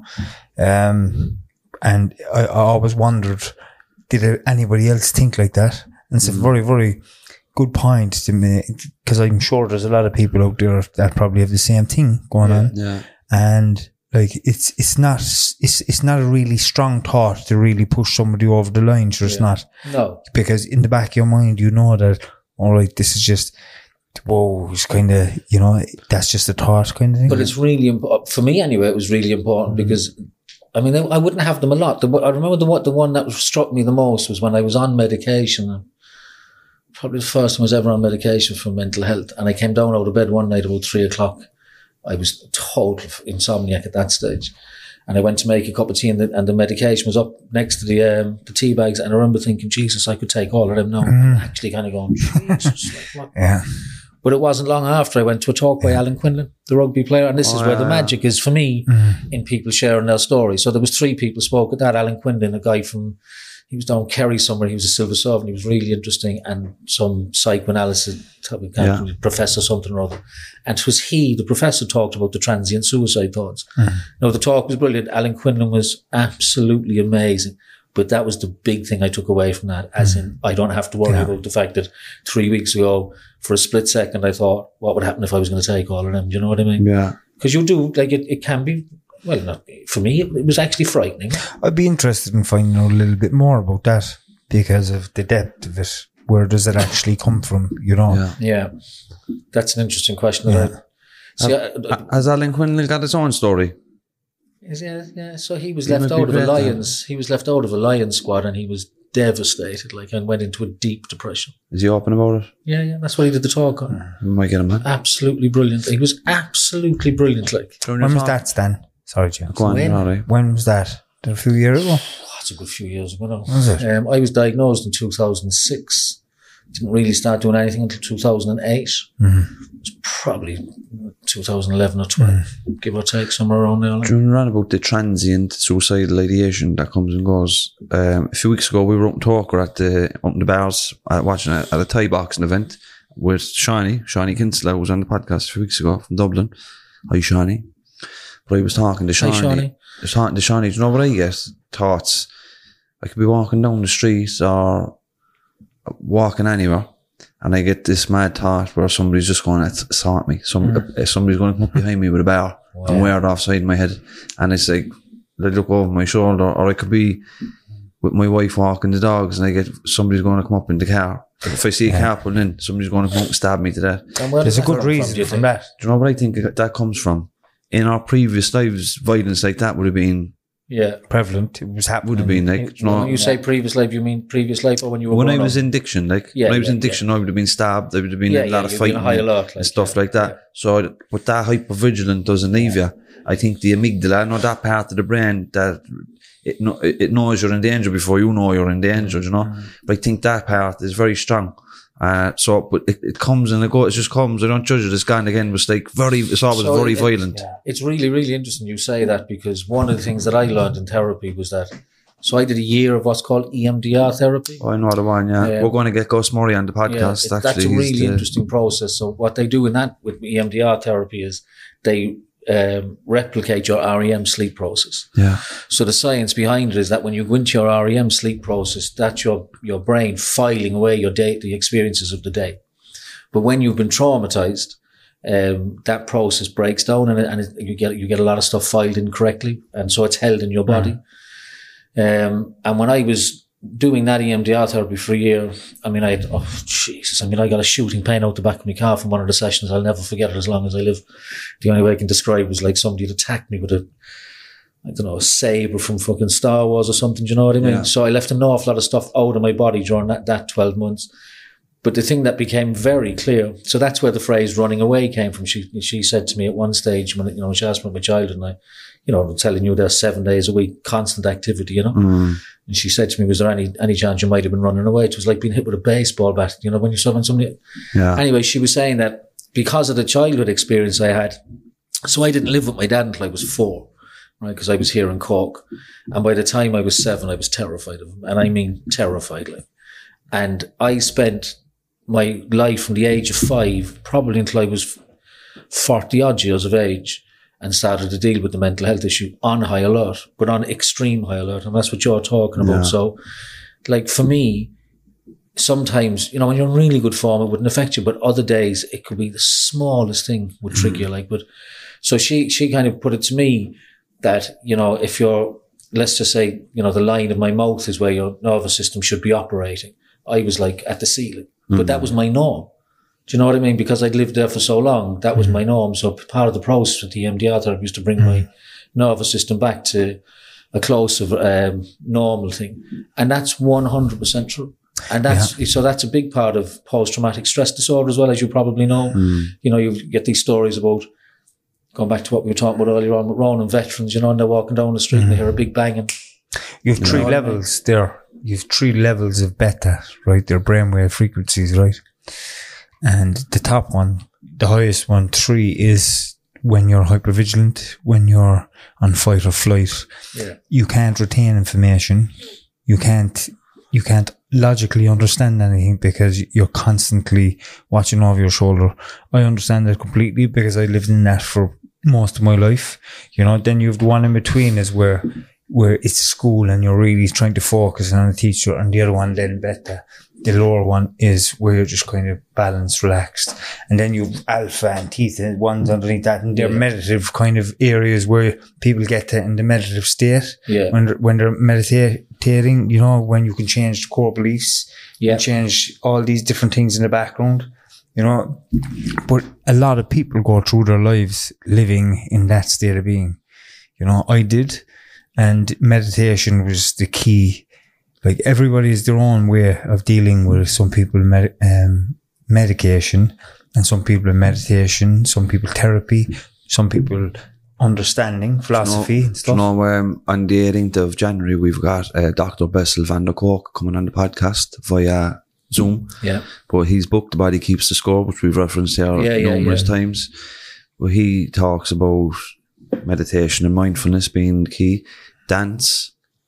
Um, and I, I always wondered, did anybody else think like that? And it's mm. a very, very good point to me, because I'm sure there's a lot of people out there that probably have the same thing going yeah, on. Yeah. And like, it's, it's not, it's, it's not a really strong thought to really push somebody over the line. Sure, it's yeah. not. No. Because in the back of your mind, you know that, all right, this is just, whoa, it's kind of, you know, that's just a thought kind of thing. But it's really important, for me anyway, it was really important mm. because, I mean, I wouldn't have them a lot. The, I remember the, the one that struck me the most was when I was on medication. Probably the first time I was ever on medication for mental health. And I came down out of bed one night about three o'clock. I was total insomniac at that stage. And I went to make a cup of tea and the, and the medication was up next to the um, the tea bags. And I remember thinking, Jesus, I could take all of them now. Mm. Actually kind of going, Jesus. Like, what? Yeah. But it wasn't long after I went to a talk by Alan Quinlan, the rugby player. And this oh, is where yeah. the magic is for me mm. in people sharing their stories. So there was three people spoke at that. Alan Quinlan, a guy from he was down Kerry somewhere. He was a civil servant. He was really interesting, and some psychoanalysis yeah. professor something or other. And it was he, the professor, talked about the transient suicide thoughts. Mm. Now the talk was brilliant. Alan Quinlan was absolutely amazing. But that was the big thing I took away from that, as in, I don't have to worry yeah. about the fact that three weeks ago, for a split second, I thought, what would happen if I was going to take all of them? Do you know what I mean? Yeah. Because you do, like, it, it can be, well, not, for me, it, it was actually frightening. I'd be interested in finding out a little bit more about that because of the depth of it. Where does it actually come from, you know? Yeah. yeah. That's an interesting question. Yeah. See, Have, I, I, has Alan Quinlan got his own story? Yeah, yeah. So he was left out of the Lions. He was left out of the Lions squad, and he was devastated, like, and went into a deep depression. Is he open about it? Yeah, yeah. That's what he did the talk on. We might get him, man. Absolutely brilliant. He was absolutely brilliant. Like, when was talk? that, Stan? Sorry, James. Go on, when? Right. when was that? A few years ago. Oh, that's a good few years ago now. Was it? Um, I was diagnosed in two thousand six. Didn't really start doing anything until two thousand eight. Mm-hmm. It was probably two thousand eleven or twelve, mm. give or take, somewhere around there. Do you remember about the transient suicidal ideation that comes and goes? Um, a few weeks ago, we were up in Talker at the, up in the bars, uh, watching a, at a Thai boxing event with Shani, Shani Kinsella, who was on the podcast a few weeks ago from Dublin. Hi, Shani. But I was talking to Shani. Hi, Shani. I was talking to Shani. Do you know what I get? Thoughts. I could be walking down the street or walking anywhere, and I get this mad thought where somebody's just going to assault me. Some, mm. Somebody's going to come up behind me with a bar wow. and wear it offside my head. And it's like, I look over my shoulder, or I could be with my wife walking the dogs, and I get somebody's going to come up in the car. If I see a yeah. car pulling in, somebody's going to come up and stab me to death. There's a good reason from, from that. Do you know what I think that comes from? In our previous lives, violence like that would have been yeah prevalent. It was happening. Would have been like, you know, when you say previous life, you mean previous life, or when you were when I was up? in Diction, like yeah, when I was yeah, in Diction, yeah. I would have been stabbed. There would have been yeah, a yeah, lot of fighting high alert, like, and stuff yeah, like that. Yeah. So, what that hypervigilant doesn't leave you. I think the amygdala, not that part of the brain that it it knows you're in danger before you know you're in danger. You know, mm. but I think that part is very strong. Uh, so, but it, it comes and it goes, it just comes. I don't judge it. It's gone again. It's like very, it's always so very it, violent. Yeah. It's really, really interesting you say that, because one of the things that I learned in therapy was that, so I did a year of what's called E M D R therapy. Oh, I know the one, yeah. Um, We're going to get Gus Murray on the podcast, yeah, it, actually. That's a really the, interesting process. So what they do in that with E M D R therapy is they um, replicate your R E M sleep process. Yeah. So the science behind it is that when you go into your R E M sleep process, that's your, your brain filing away your day, the experiences of the day. But when you've been traumatized, um, that process breaks down, and, it, and it, you get you get a lot of stuff filed incorrectly, and so it's held in your body. Mm. Um, and when I was doing that E M D R therapy for a year, I mean, I had, oh Jesus, I mean, I got a shooting pain out the back of my calf from one of the sessions. I'll never forget it as long as I live. The only way I can describe it was like somebody had attacked me with a, I don't know, a saber from fucking Star Wars or something. Do you know what I mean? Yeah. So I left an awful lot of stuff out of my body during that, that twelve months. But the thing that became very clear, so that's where the phrase running away came from. She she said to me at one stage, when, you know, she asked me about my childhood, and I, you know, I'm telling you there's seven days a week, constant activity, you know. Mm. And she said to me, was there any any chance you might have been running away? It was like being hit with a baseball bat, you know, when you're serving somebody. Yeah. Anyway, she was saying that because of the childhood experience I had, so I didn't live with my dad until I was four, right? Because I was here in Cork. And by the time I was seven, I was terrified of him. And I mean terrified, like. And I spent my life from the age of five, probably until I was forty odd years of age, and started to deal with the mental health issue on high alert, but on extreme high alert. And that's what you're talking about. Yeah. So, like, for me, sometimes, you know, when you're in really good form, it wouldn't affect you, but other days it could be the smallest thing would trigger you. Like, but so she, she kind of put it to me that, you know, if you're, let's just say, you know, the line of my mouth is where your nervous system should be operating. I was like at the ceiling. But mm. that was my norm. Do you know what I mean? Because I'd lived there for so long, that was mm. my norm. So part of the process with the E M D R therapy was to bring mm. my nervous system back to a close of um, normal thing. And that's one hundred percent true. And that's, yeah. so that's a big part of post-traumatic stress disorder as well, as you probably know. Mm. You know, you get these stories about, going back to what we were talking about earlier on with Ronan veterans, you know, and they're walking down the street mm. and they hear a big banging. You have three you know levels I mean? there. You have three levels of beta, right? They're brainwave frequencies, right? And the top one, the highest one, three, is when you're hypervigilant, when you're on fight or flight. Yeah. You can't retain information. you can't, you can't logically understand anything because you're constantly watching over your shoulder. I understand that completely because I lived in that for most of my life. You know, then you've the one in between is where, where it's school and you're really trying to focus on the teacher, and the other one then better. The lower one is where you're just kind of balanced, relaxed. And then you've alpha and theta ones underneath that, and they're yeah. meditative kind of areas where people get to in the meditative state. Yeah. When they're, when they're meditating, you know, when you can change the core beliefs, yeah. and change all these different things in the background, you know. But a lot of people go through their lives living in that state of being. You know, I did. And meditation was the key. Like, everybody has their own way of dealing with some people med- um, medication, and some people in meditation, some people therapy, some people understanding philosophy you know, and stuff. You know, um, on the eighteenth of January, we've got uh, Doctor Bessel van der Kolk coming on the podcast via Zoom. Yeah. But he's booked The Body Keeps the Score, which we've referenced here yeah, yeah, numerous yeah. times. But he talks about meditation and mindfulness being key. Dance,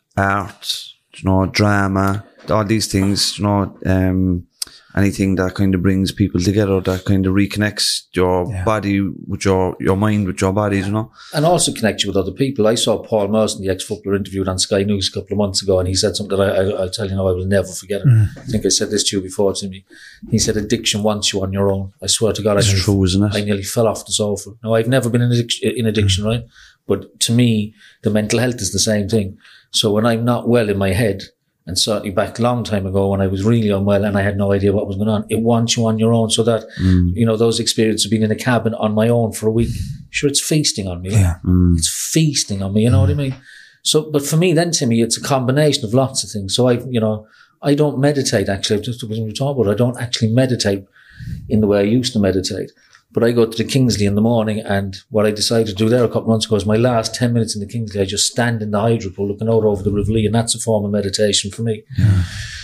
art, you know, drama, all these things, you know, um, anything that kind of brings people together, that kind of reconnects your yeah. body with your, your mind with your body, you know. And also connect you with other people. I saw Paul Merson, the ex-footballer, interviewed on Sky News a couple of months ago, and he said something that I, I, I'll tell you now, I will never forget it. Mm. I think I said this to you before, to me. He said, addiction wants you on your own. I swear to God, it's I nearly, true, isn't it? I nearly fell off the sofa. Now, I've never been in addiction, in addiction mm. right? But to me, the mental health is the same thing. So when I'm not well in my head, and certainly back a long time ago when I was really unwell and I had no idea what was going on, it wants you on your own. So that, mm. you know, those experiences of being in a cabin on my own for a week, sure, it's feasting on me. Yeah. Mm. It's feasting on me, you know mm. what I mean? So, but for me then, Timmy, it's a combination of lots of things. So I, you know, I don't meditate actually, just when we talk about it, I don't actually meditate in the way I used to meditate. But I go to the Kingsley in the morning, and what I decided to do there a couple of months ago is my last ten minutes in the Kingsley, I just stand in the hydro pool looking out over the River Lee, and that's a form of meditation for me. Yeah.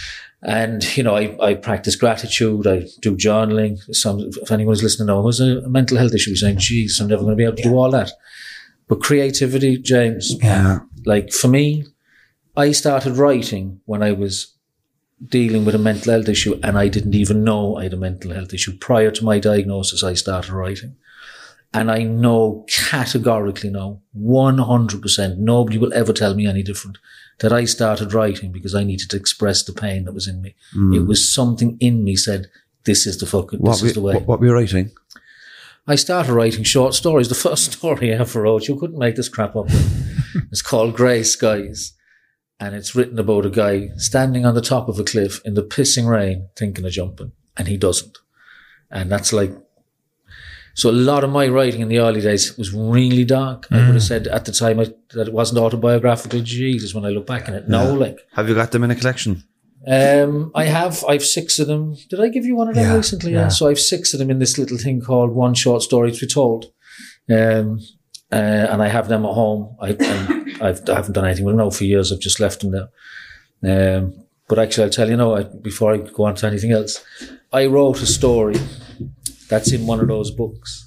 And, you know, I, I practice gratitude, I do journaling. Some, if anyone's listening now who's a, a mental health issue, saying, geez, I'm never going to be able to yeah. do all that. But creativity, James, yeah. like for me, I started writing when I was dealing with a mental health issue, and I didn't even know I had a mental health issue. Prior to my diagnosis, I started writing. And I know categorically now, one hundred percent, nobody will ever tell me any different, that I started writing because I needed to express the pain that was in me. Mm. It was something in me said, this is the fucking, this what is the way. What, what were you writing? I started writing short stories. The first story I ever wrote, you couldn't make this crap up. It's called Grey Skies. And it's written about a guy standing on the top of a cliff in the pissing rain thinking of jumping, and he doesn't. And that's like, so a lot of my writing in the early days was really dark. Mm. I would have said at the time I, that it wasn't autobiographical. Jesus, when I look back on it, no, yeah. like. Have you got them in a collection? Um, I have, I've six of them. Did I give you one of them yeah, recently? Yeah. yeah. So I've six of them in this little thing called One Short Story to be Told. Um, uh, and I have them at home. I, and, I've, I haven't done anything with them now for years. I've just left them there. Um, but actually, I'll tell you now, I, before I go on to anything else, I wrote a story that's in one of those books.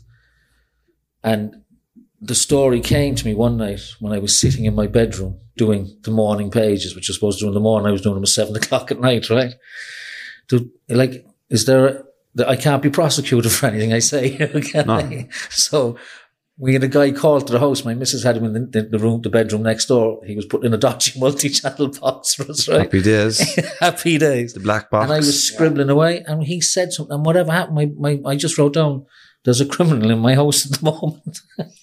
And the story came to me one night when I was sitting in my bedroom doing the morning pages, which I was supposed to do in the morning. I was doing them at seven o'clock at night, right? To, like, is there, a, I can't be prosecuted for anything I say, can no. I? So, we had a guy called to the house. My missus had him in the, the room, the bedroom next door. He was putting in a dodgy multi-channel box for us, right? Happy days. Happy days. The black box. And I was scribbling yeah. away, and he said something, and whatever happened, my, my, I just wrote down, there's a criminal in my house at the moment.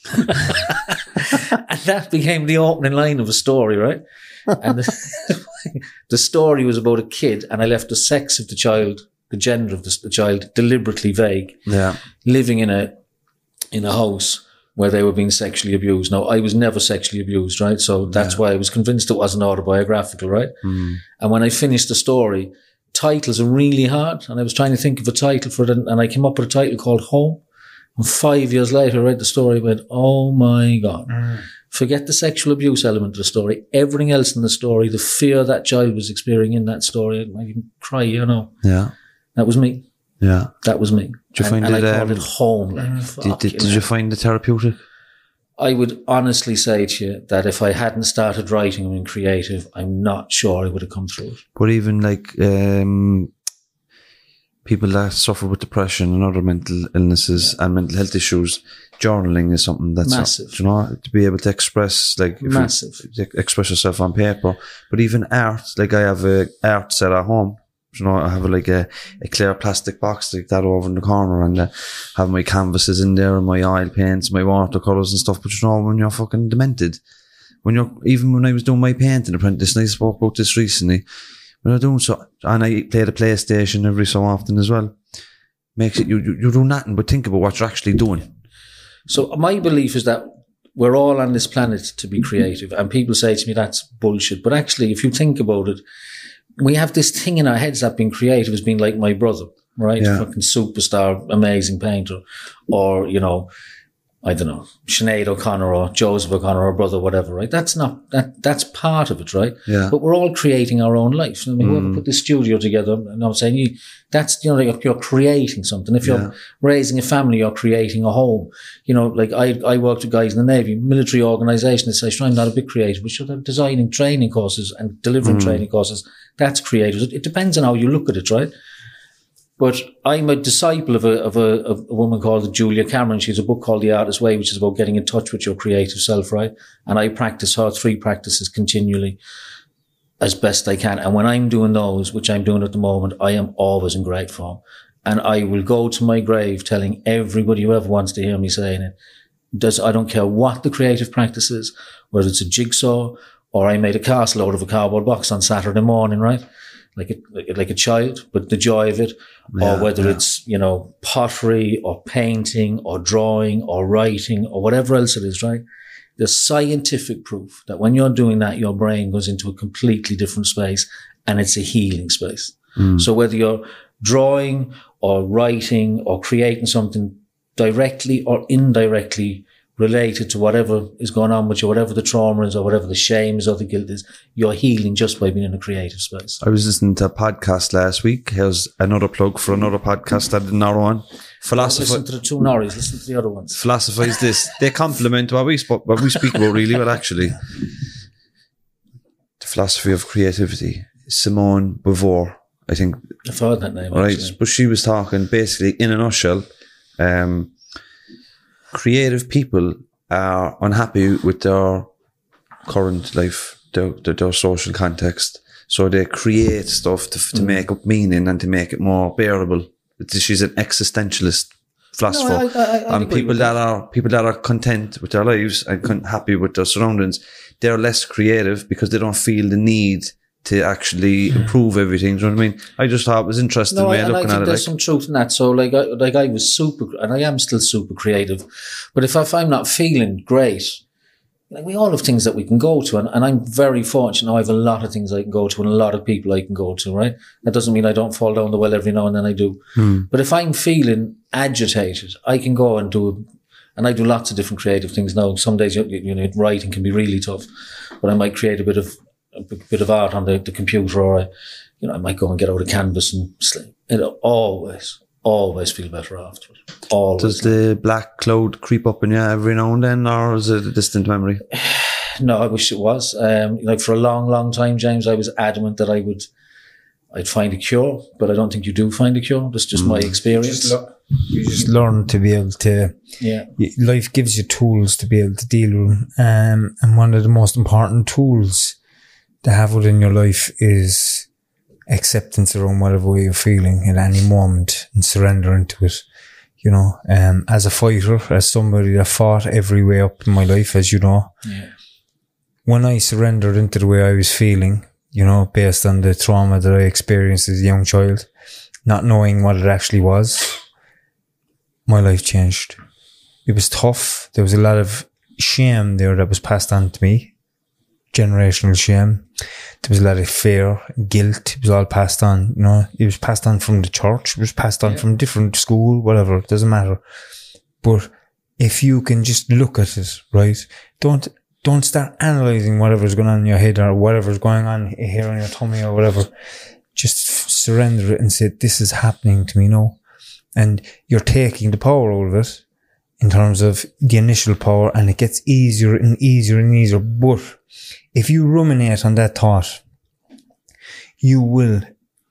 And that became the opening line of a story, right? And the, the story was about a kid, and I left the sex of the child, the gender of the, the child, deliberately vague. Yeah. Living in a, in a house where they were being sexually abused. Now, I was never sexually abused, right? So that's yeah. why I was convinced it wasn't autobiographical, right? Mm. And when I finished the story, titles are really hard, and I was trying to think of a title for it, and I came up with a title called Home. And five years later, I read the story and went, oh my God. Mm. Forget the sexual abuse element of the story. Everything else in the story, the fear that child was experiencing in that story, I even cry, you know. Yeah. That was me. Yeah. That was me. Did you and, find and it, I called um, it home. Like, did, fuck, did, you did know. you find it therapeutic? I would honestly say to you that if I hadn't started writing and creative, I'm not sure I would have come through it. But even like um, people that suffer with depression and other mental illnesses and mental health issues, journaling is something that's massive. Not, you know, to be able to express, like, if massive, you, express yourself on paper. But even art, like I have a art set at home. You know, I have like a, a clear plastic box like that over in the corner, and uh, have my canvases in there and my oil paints, my watercolours and stuff. But you know, when you're fucking demented, when you're, even when I was doing my painting apprentice, and I spoke about this recently, when I'm doing so, and I play the PlayStation every so often as well, makes it, you, you, you do nothing but think about what you're actually doing. So my belief is that we're all on this planet to be creative, and people say to me that's bullshit. But actually, if you think about it, we have this thing in our heads that being creative has been like my brother, right? Yeah. Fucking superstar, amazing painter. Or, you know, I don't know, Sinead O'Connor or Joseph O'Connor or brother, whatever, right? That's not, that, that's part of it, right? Yeah. But we're all creating our own life. I mean, Mm. whoever put this studio together, and I'm saying you, that's, you know, like you're creating something. If you're Yeah. raising a family, you're creating a home. You know, like I, I worked with guys in the Navy, military organisation that says, I'm not a bit creative. We should have designing training courses and delivering Mm. training courses. That's creative. It, it depends on how you look at it, right? But I'm a disciple of a, of a, of a woman called Julia Cameron. She has a book called The Artist's Way, which is about getting in touch with your creative self, right? And I practice her three practices continually as best I can. And when I'm doing those, which I'm doing at the moment, I am always in great form. And I will go to my grave telling everybody who ever wants to hear me saying it, does, I don't care what the creative practice is, whether it's a jigsaw or I made a castle out of a cardboard box on Saturday morning, right? Like a, like, like a child, but the joy of it, Yeah, or whether yeah. it's, you know, pottery or painting or drawing or writing or whatever else it is, right? There's scientific proof that when you're doing that, your brain goes into a completely different space, and it's a healing space. Mm. So whether you're drawing or writing or creating something directly or indirectly related to whatever is going on with you, whatever the trauma is or whatever the shame is or the guilt is, you're healing just by being in a creative space. I was listening to a podcast last week. Here's another plug for another podcast I did not on. Philosophy. Listen to the two Norries, listen to the other ones. Philosophy is this. They complement what we spoke, what we speak about really well, actually. The philosophy of creativity. Simone Beauvoir, I think. I've heard that name. Right. Actually. But she was talking basically in a nutshell, um, creative people are unhappy with their current life, their, their, their social context. So they create stuff to, to mm. make up meaning and to make it more bearable. She's an existentialist philosopher. No, I, I, I and people that are people that are content with their lives and con- happy with their surroundings, they're less creative because they don't feel the need to actually improve everything. Do you know what I mean? I just thought it was interesting no, way of and looking I think at it. there's Like, some truth in that. So like I, like I was super, and I am still super creative. But if, I, if I'm not feeling great, like we all have things that we can go to, and, and I'm very fortunate. I have a lot of things I can go to and a lot of people I can go to, right? That doesn't mean I don't fall down the well every now and then, I do. hmm. But if I'm feeling agitated, I can go and do, a, and I do lots of different creative things now. Some days, you, you know, writing can be really tough, but I might create a bit of, a bit of art on the, the computer, or I, you know, I might go and get out a canvas and sling. It'll always, always feel better afterwards. Always. Does the black cloud creep up in you every now and then, or is it a distant memory? No, I wish it was. Um, like for a long, long time, James, I was adamant that I would, I'd find a cure, but I don't think you do find a cure. That's just mm. my experience. Just lo- you just learn to be able to, yeah. Life gives you tools to be able to deal with them. Um, and one of the most important tools to have within your life is acceptance around whatever way you're feeling at any moment and surrender into it. You know, um, as a fighter, as somebody that fought every way up in my life, as you know, yeah. when I surrendered into the way I was feeling, you know, based on the trauma that I experienced as a young child, not knowing what it actually was, my life changed. It was tough. There was a lot of shame there that was passed on to me. Generational shame. There was a lot of fear, guilt. It was all passed on, you know. It was passed on from the church. It was passed on yeah. from different school, whatever. It doesn't matter. But if you can just look at it, right? Don't, don't start analysing whatever's going on in your head or whatever's going on here in your tummy or whatever. Just surrender it and say, this is happening to me now. And you're taking the power out of it in terms of the initial power, and it gets easier and easier and easier. But if you ruminate on that thought, you will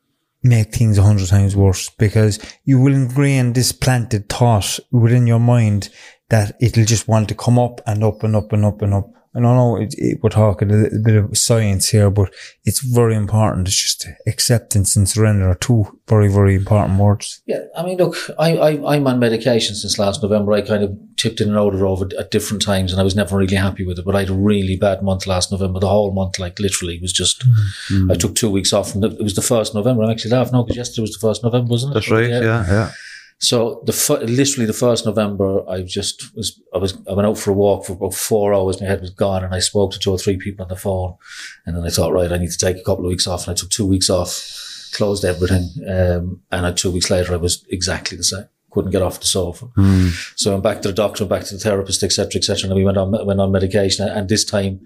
make things a hundred times worse, because you will ingrain this planted thought within your mind that it'll just want to come up and up and up and up and up. And I know it, it, we're talking a little bit of science here, but it's very important. It's just acceptance and surrender are two very, very important words. Yeah, I mean, look, I, I, I'm on medication since last November. I kind of tipped in and out of it over at different times, and I was never really happy with it. But I had a really bad month last November. The whole month, like literally, was just, mm. I took two weeks off, and it was the first November. I'm actually laughing now because yesterday was the first November, wasn't it? That's right, yeah, yeah. yeah. So the literally the first November, I just was I was I went out for a walk for about four hours. My head was gone, and I spoke to two or three people on the phone, and then I thought, right, I need to take a couple of weeks off, and I took two weeks off, closed everything, um, and then two weeks later, I was exactly the same. Couldn't get off the sofa. Mm. So I'm back to the doctor, back to the therapist, et cetera, et cetera, and we went on went on medication, and this time,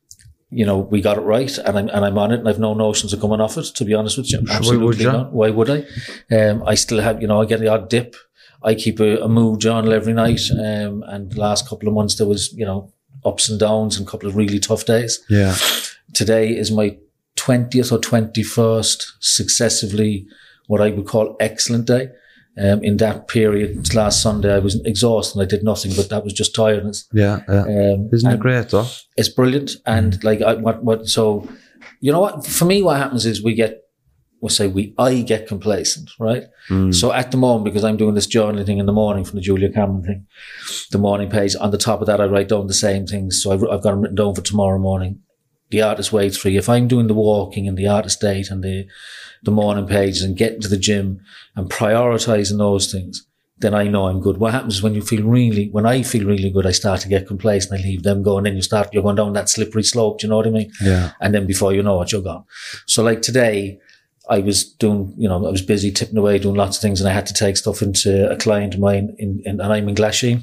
you know, we got it right, and I'm and I'm on it, and I've no notions of coming off it. To be honest with you, absolutely Why would you? not. Why would I? Um, I still have, you know, I get the odd dip. I keep a, a mood journal every night, um, and the last couple of months there was, you know, ups and downs and a couple of really tough days. Yeah. Today is my twentieth or twenty-first successively what I would call excellent day. Um, in that period, last Sunday, I was exhausted and I did nothing, but that was just tiredness. Yeah, yeah. Um, Isn't it great though? It's brilliant. And mm. like, I, what, what, so, you know what, for me, what happens is we get, we'll say we, I get complacent, right? Mm. So at the moment, because I'm doing this journaling thing in the morning from the Julia Cameron thing, the morning page, on the top of that, I write down the same things. So I've, I've got them written down for tomorrow morning. The artist way three. If I'm doing the walking and the artist date and the, the morning pages and getting to the gym and prioritizing those things, then I know I'm good. What happens is when you feel really, when I feel really good, I start to get complacent. I leave them go, and then you start, you're going down that slippery slope. Do you know what I mean? Yeah. And then before you know it, you're gone. So like today, I was doing, you know, I was busy tipping away, doing lots of things, and I had to take stuff into a client of mine in, in and I'm in Glasheen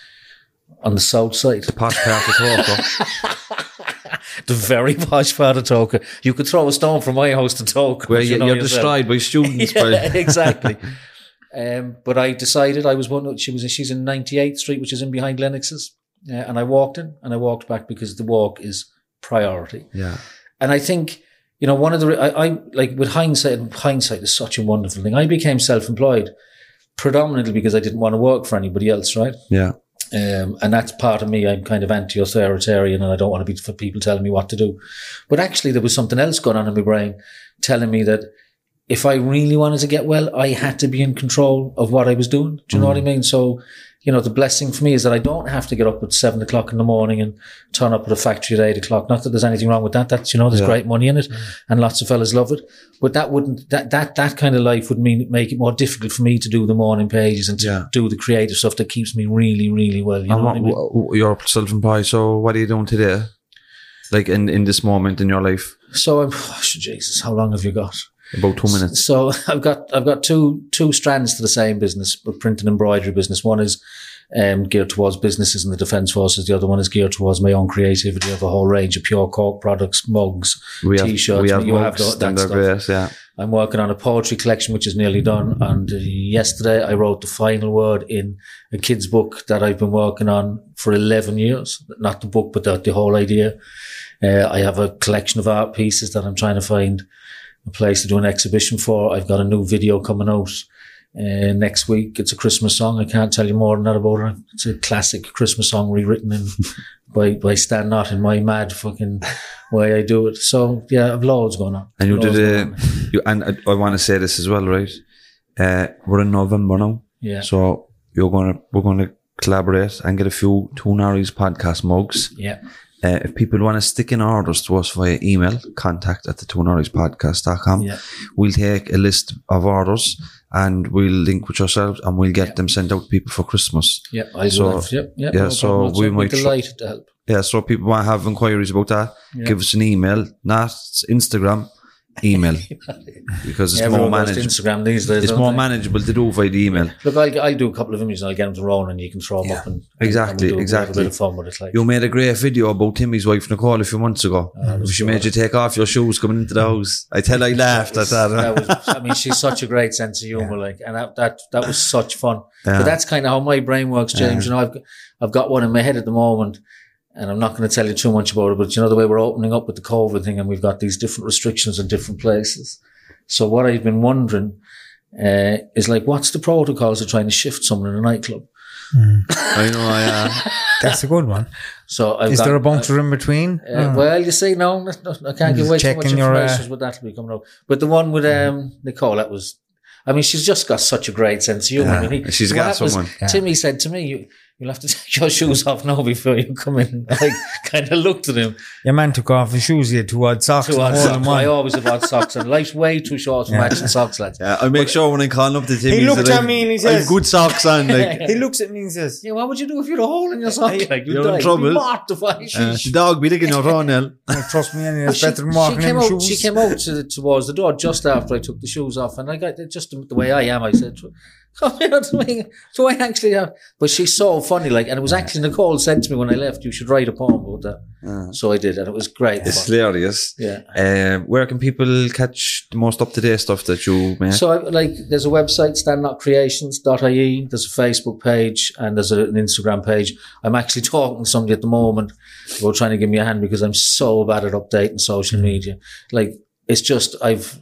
on the south side. The posh part of Tolka. The very posh part of Tolka. You could throw a stone from my house to Tolka. Where you, you you're destroyed by students. Yeah, by exactly. Um, but I decided I was one. She was. She's in ninety-eighth Street, which is in behind Lennox's, uh, and I walked in and I walked back because the walk is priority. Yeah. And I think, you know, one of the I, I like with hindsight. Hindsight is such a wonderful thing. I became self-employed predominantly because I didn't want to work for anybody else, right? Yeah. Um, and that's part of me. I'm kind of anti-authoritarian and I don't want to be for people telling me what to do. But actually there was something else going on in my brain telling me that if I really wanted to get well, I had to be in control of what I was doing. Do you mm. know what I mean? So, you know, the blessing for me is that I don't have to get up at seven o'clock in the morning and turn up at a factory at eight o'clock. Not that there's anything wrong with that. That's, you know, there's yeah. great money in it mm. and lots of fellas love it. But that wouldn't, that, that, that kind of life would mean, make it more difficult for me to do the morning pages and to yeah. do the creative stuff that keeps me really, really well. You know what, what I mean? You're self-employed. So what are you doing today? Like in, in this moment in your life? So I'm, oh, Jesus, how long have you got? About two minutes. So I've got I've got two two strands to the same business, but print and embroidery business. One is um, geared towards businesses in the Defence Forces. The other one is geared towards my own creativity. I have a whole range of pure cork products, mugs, we t-shirts. Have, we have you mugs, have that stuff. Grace, yeah. I'm working on a poetry collection, which is nearly done. And uh, yesterday I wrote the final word in a kid's book that I've been working on for eleven years. Not the book, but the, the whole idea. Uh, I have a collection of art pieces that I'm trying to find a place to do an exhibition for. I've got a new video coming out uh, next week. It's a Christmas song. I can't tell you more than that about it. It's a classic Christmas song rewritten in, by by Stan Knott in my mad fucking way I do it. So yeah, I've loads going on. And you loads did a, you, and I, I want to say this as well, right? Uh, we're in November now. Yeah. So you're gonna we're gonna collaborate and get a few Two Norries podcast mugs. Yeah. Uh, if people want to stick in orders to us via email, contact at the two norries podcast dot com. Yeah. We'll take a list of orders and we'll link with yourselves and we'll get yeah. them sent out to people for Christmas. Yeah, I so, love. Yep, yep, yeah, no so we might. Be delighted to help. Yeah, so people want to have inquiries about that, yeah. give us an email, not Instagram, email because it's Everyone more goes to manageable. Instagram these days. It's don't more they? manageable to do via the email. Look, I'll, I'll do a couple of images and I'll get them to Ronan and you can throw them Yeah. up and Exactly, and we'll do, exactly. We'll have a bit of fun with it. Like. You made a great video about Timmy's wife Nicole a few months ago. Oh, she made you take off your shoes coming into the house. I tell I laughed at that. that was, I mean, she's such a great sense of humour, like, and that, that that was such fun. Yeah. But that's kind of how my brain works, James. You know, I've I've got one in my head at the moment, and I'm not going to tell you too much about it. But you know, the way we're opening up with the COVID thing, and we've got these different restrictions in different places. So what I've been wondering uh, is like, what's the protocols of trying to shift someone in a nightclub? I know, yeah. That's a good one. So I've Is got, there a bunker in between? Uh, Well, you see, no, no, I can't give away too much Checking your, information, uh, but that'll be coming up. But the one with um, Nicole, that was, I mean, she's just got such a great sense of humour. Yeah, I mean, he- she's what got happens- someone. Yeah. Timmy said to me, you, you'll have to take your shoes off now before you come in. I kind of looked at him. Your man took off his shoes, he had two odd socks. Two and odd more than socks. one. I always have odd socks, and life's way too short for Yeah. matching socks, lads. Yeah, I make sure when I call up to Timmy, He looked that at I've- me and he I've says- good socks on. Like, He looks at me and says, Yeah, what would you do if you had a hole in your sock? Like, you'd You're in die. You'd be trouble. mortified. uh, the dog be digging your toenail. "Oh, trust me, any that's She, better than walking she in came with out. shoes." She came out to the, towards the door just after I took the shoes off, and I got just the way I am. I said, "Come here to me." So I actually have, but she's so funny. Like, and it was actually Nicole said to me when I left, "You should write a poem about that." Uh, So I did, and it was great. it's fun. hilarious. Yeah. Uh, where can people catch the most up-to-date stuff that you make? So, I, like, there's a website, stand not creations dot I E. There's a Facebook page and there's a, an Instagram page. I'm actually talking to somebody at the moment about trying to give me a hand because I'm so bad at updating social media. Like, it's just, I've,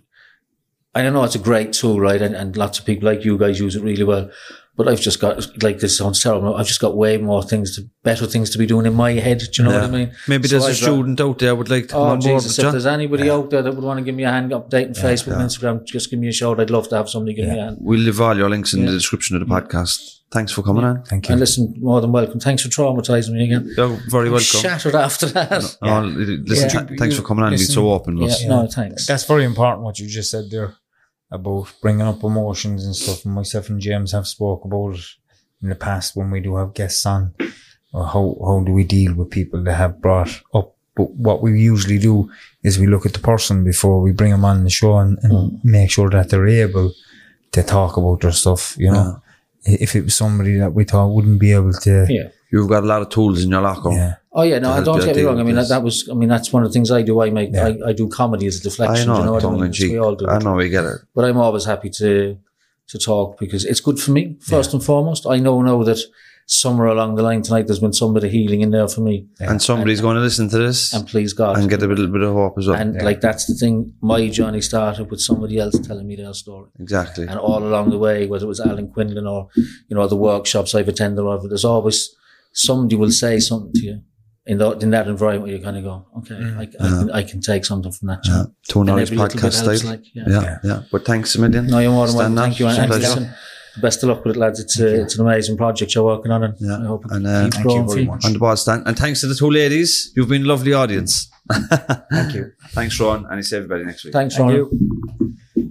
I don't know, it's a great tool, right? And, and lots of people like you guys use it really well. But I've just got, like, this sounds terrible. I've just got way more things to, better things to be doing in my head. Do you know Yeah. what I mean? Maybe So there's a I've got- student out there would like to come Oh, on board Jesus, with if you. there's anybody out there that would want to give me a hand updating Facebook and Instagram, just give me a shout. I'd love to have somebody give me a hand. We'll leave all your links in the description of the podcast. Thanks for coming on. Thank you. And listen, more than welcome. Thanks for traumatising me again. You're very welcome. Shattered after that. Oh, listen, Yeah. th- thanks for coming on and being Listen, so open with Yeah, us. no, thanks. That's very important what you just said there about bringing up emotions and stuff. And myself and James have spoke about it in the past when we do have guests on. Or how, how do we deal with people that have brought up? But what we usually do is we look at the person before we bring them on the show and, and Mm. make sure that they're able to talk about their stuff, you know. If it was somebody that we thought wouldn't be able to, Yeah. You've got a lot of tools in your locker. yeah. Oh yeah, no, To help don't you get me deal wrong. I with mean, that, this. that was, I mean, that's one of the things I do. I make, Yeah. I, I do comedy as a I deflection. know, you know what I tongue mean? in cheek. We all do. I know, we get it. But I'm always happy to, to talk because it's good for me, first and foremost. I know now that somewhere along the line tonight, there's been some bit of healing in there for me. And somebody's going to listen to this And please God. and get a little bit of hope as well. And like, that's the thing. My journey started with somebody else telling me their story. exactly. And all along the way, whether it was Alan Quinlan or, you know, the workshops I've attended, or there's always somebody will say something to you in, the, in that environment where you kind of go, okay, I, I, can, I can take something from that Yeah. chat. Two And Norris every little podcast bit helps, style. like, yeah. yeah, yeah, But thanks a million. No, you're more than welcome. Stand Thank you. up. And, and Pleasure. listen, best of luck with it, lads. It's, a, it's an amazing project you're working on, and Yeah. I hope it And, uh, keeps thank growing you for very you. much. On the ball stand. And thanks to the two ladies. You've been a lovely audience. Thank you. Thanks, Ron. And I'll see everybody next week. Thanks, Thank Ron. you.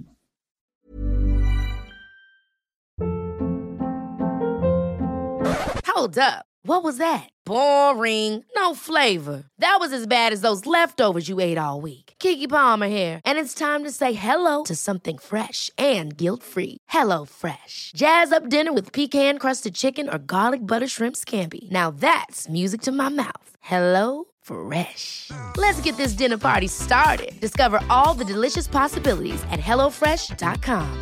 Hold up. What was that? Boring. No flavor. That was as bad as those leftovers you ate all week. Keke Palmer here, and it's time to say hello to something fresh and guilt-free. Hello Fresh. Jazz up dinner with pecan-crusted chicken or garlic butter shrimp scampi. Now that's music to my mouth. Hello Fresh. Let's get this dinner party started. Discover all the delicious possibilities at hello fresh dot com.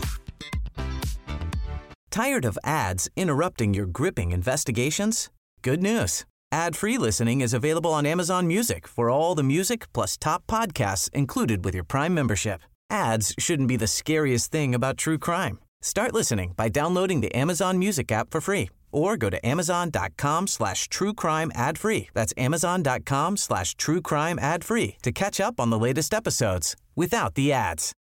Tired of ads interrupting your gripping investigations? Good news. Ad-free listening is available on Amazon Music for all the music plus top podcasts included with your Prime membership. Ads shouldn't be the scariest thing about true crime. Start listening by downloading the Amazon Music app for free or go to amazon.com slash true crime ad free. That's amazon.com slash true crime ad free to catch up on the latest episodes without the ads.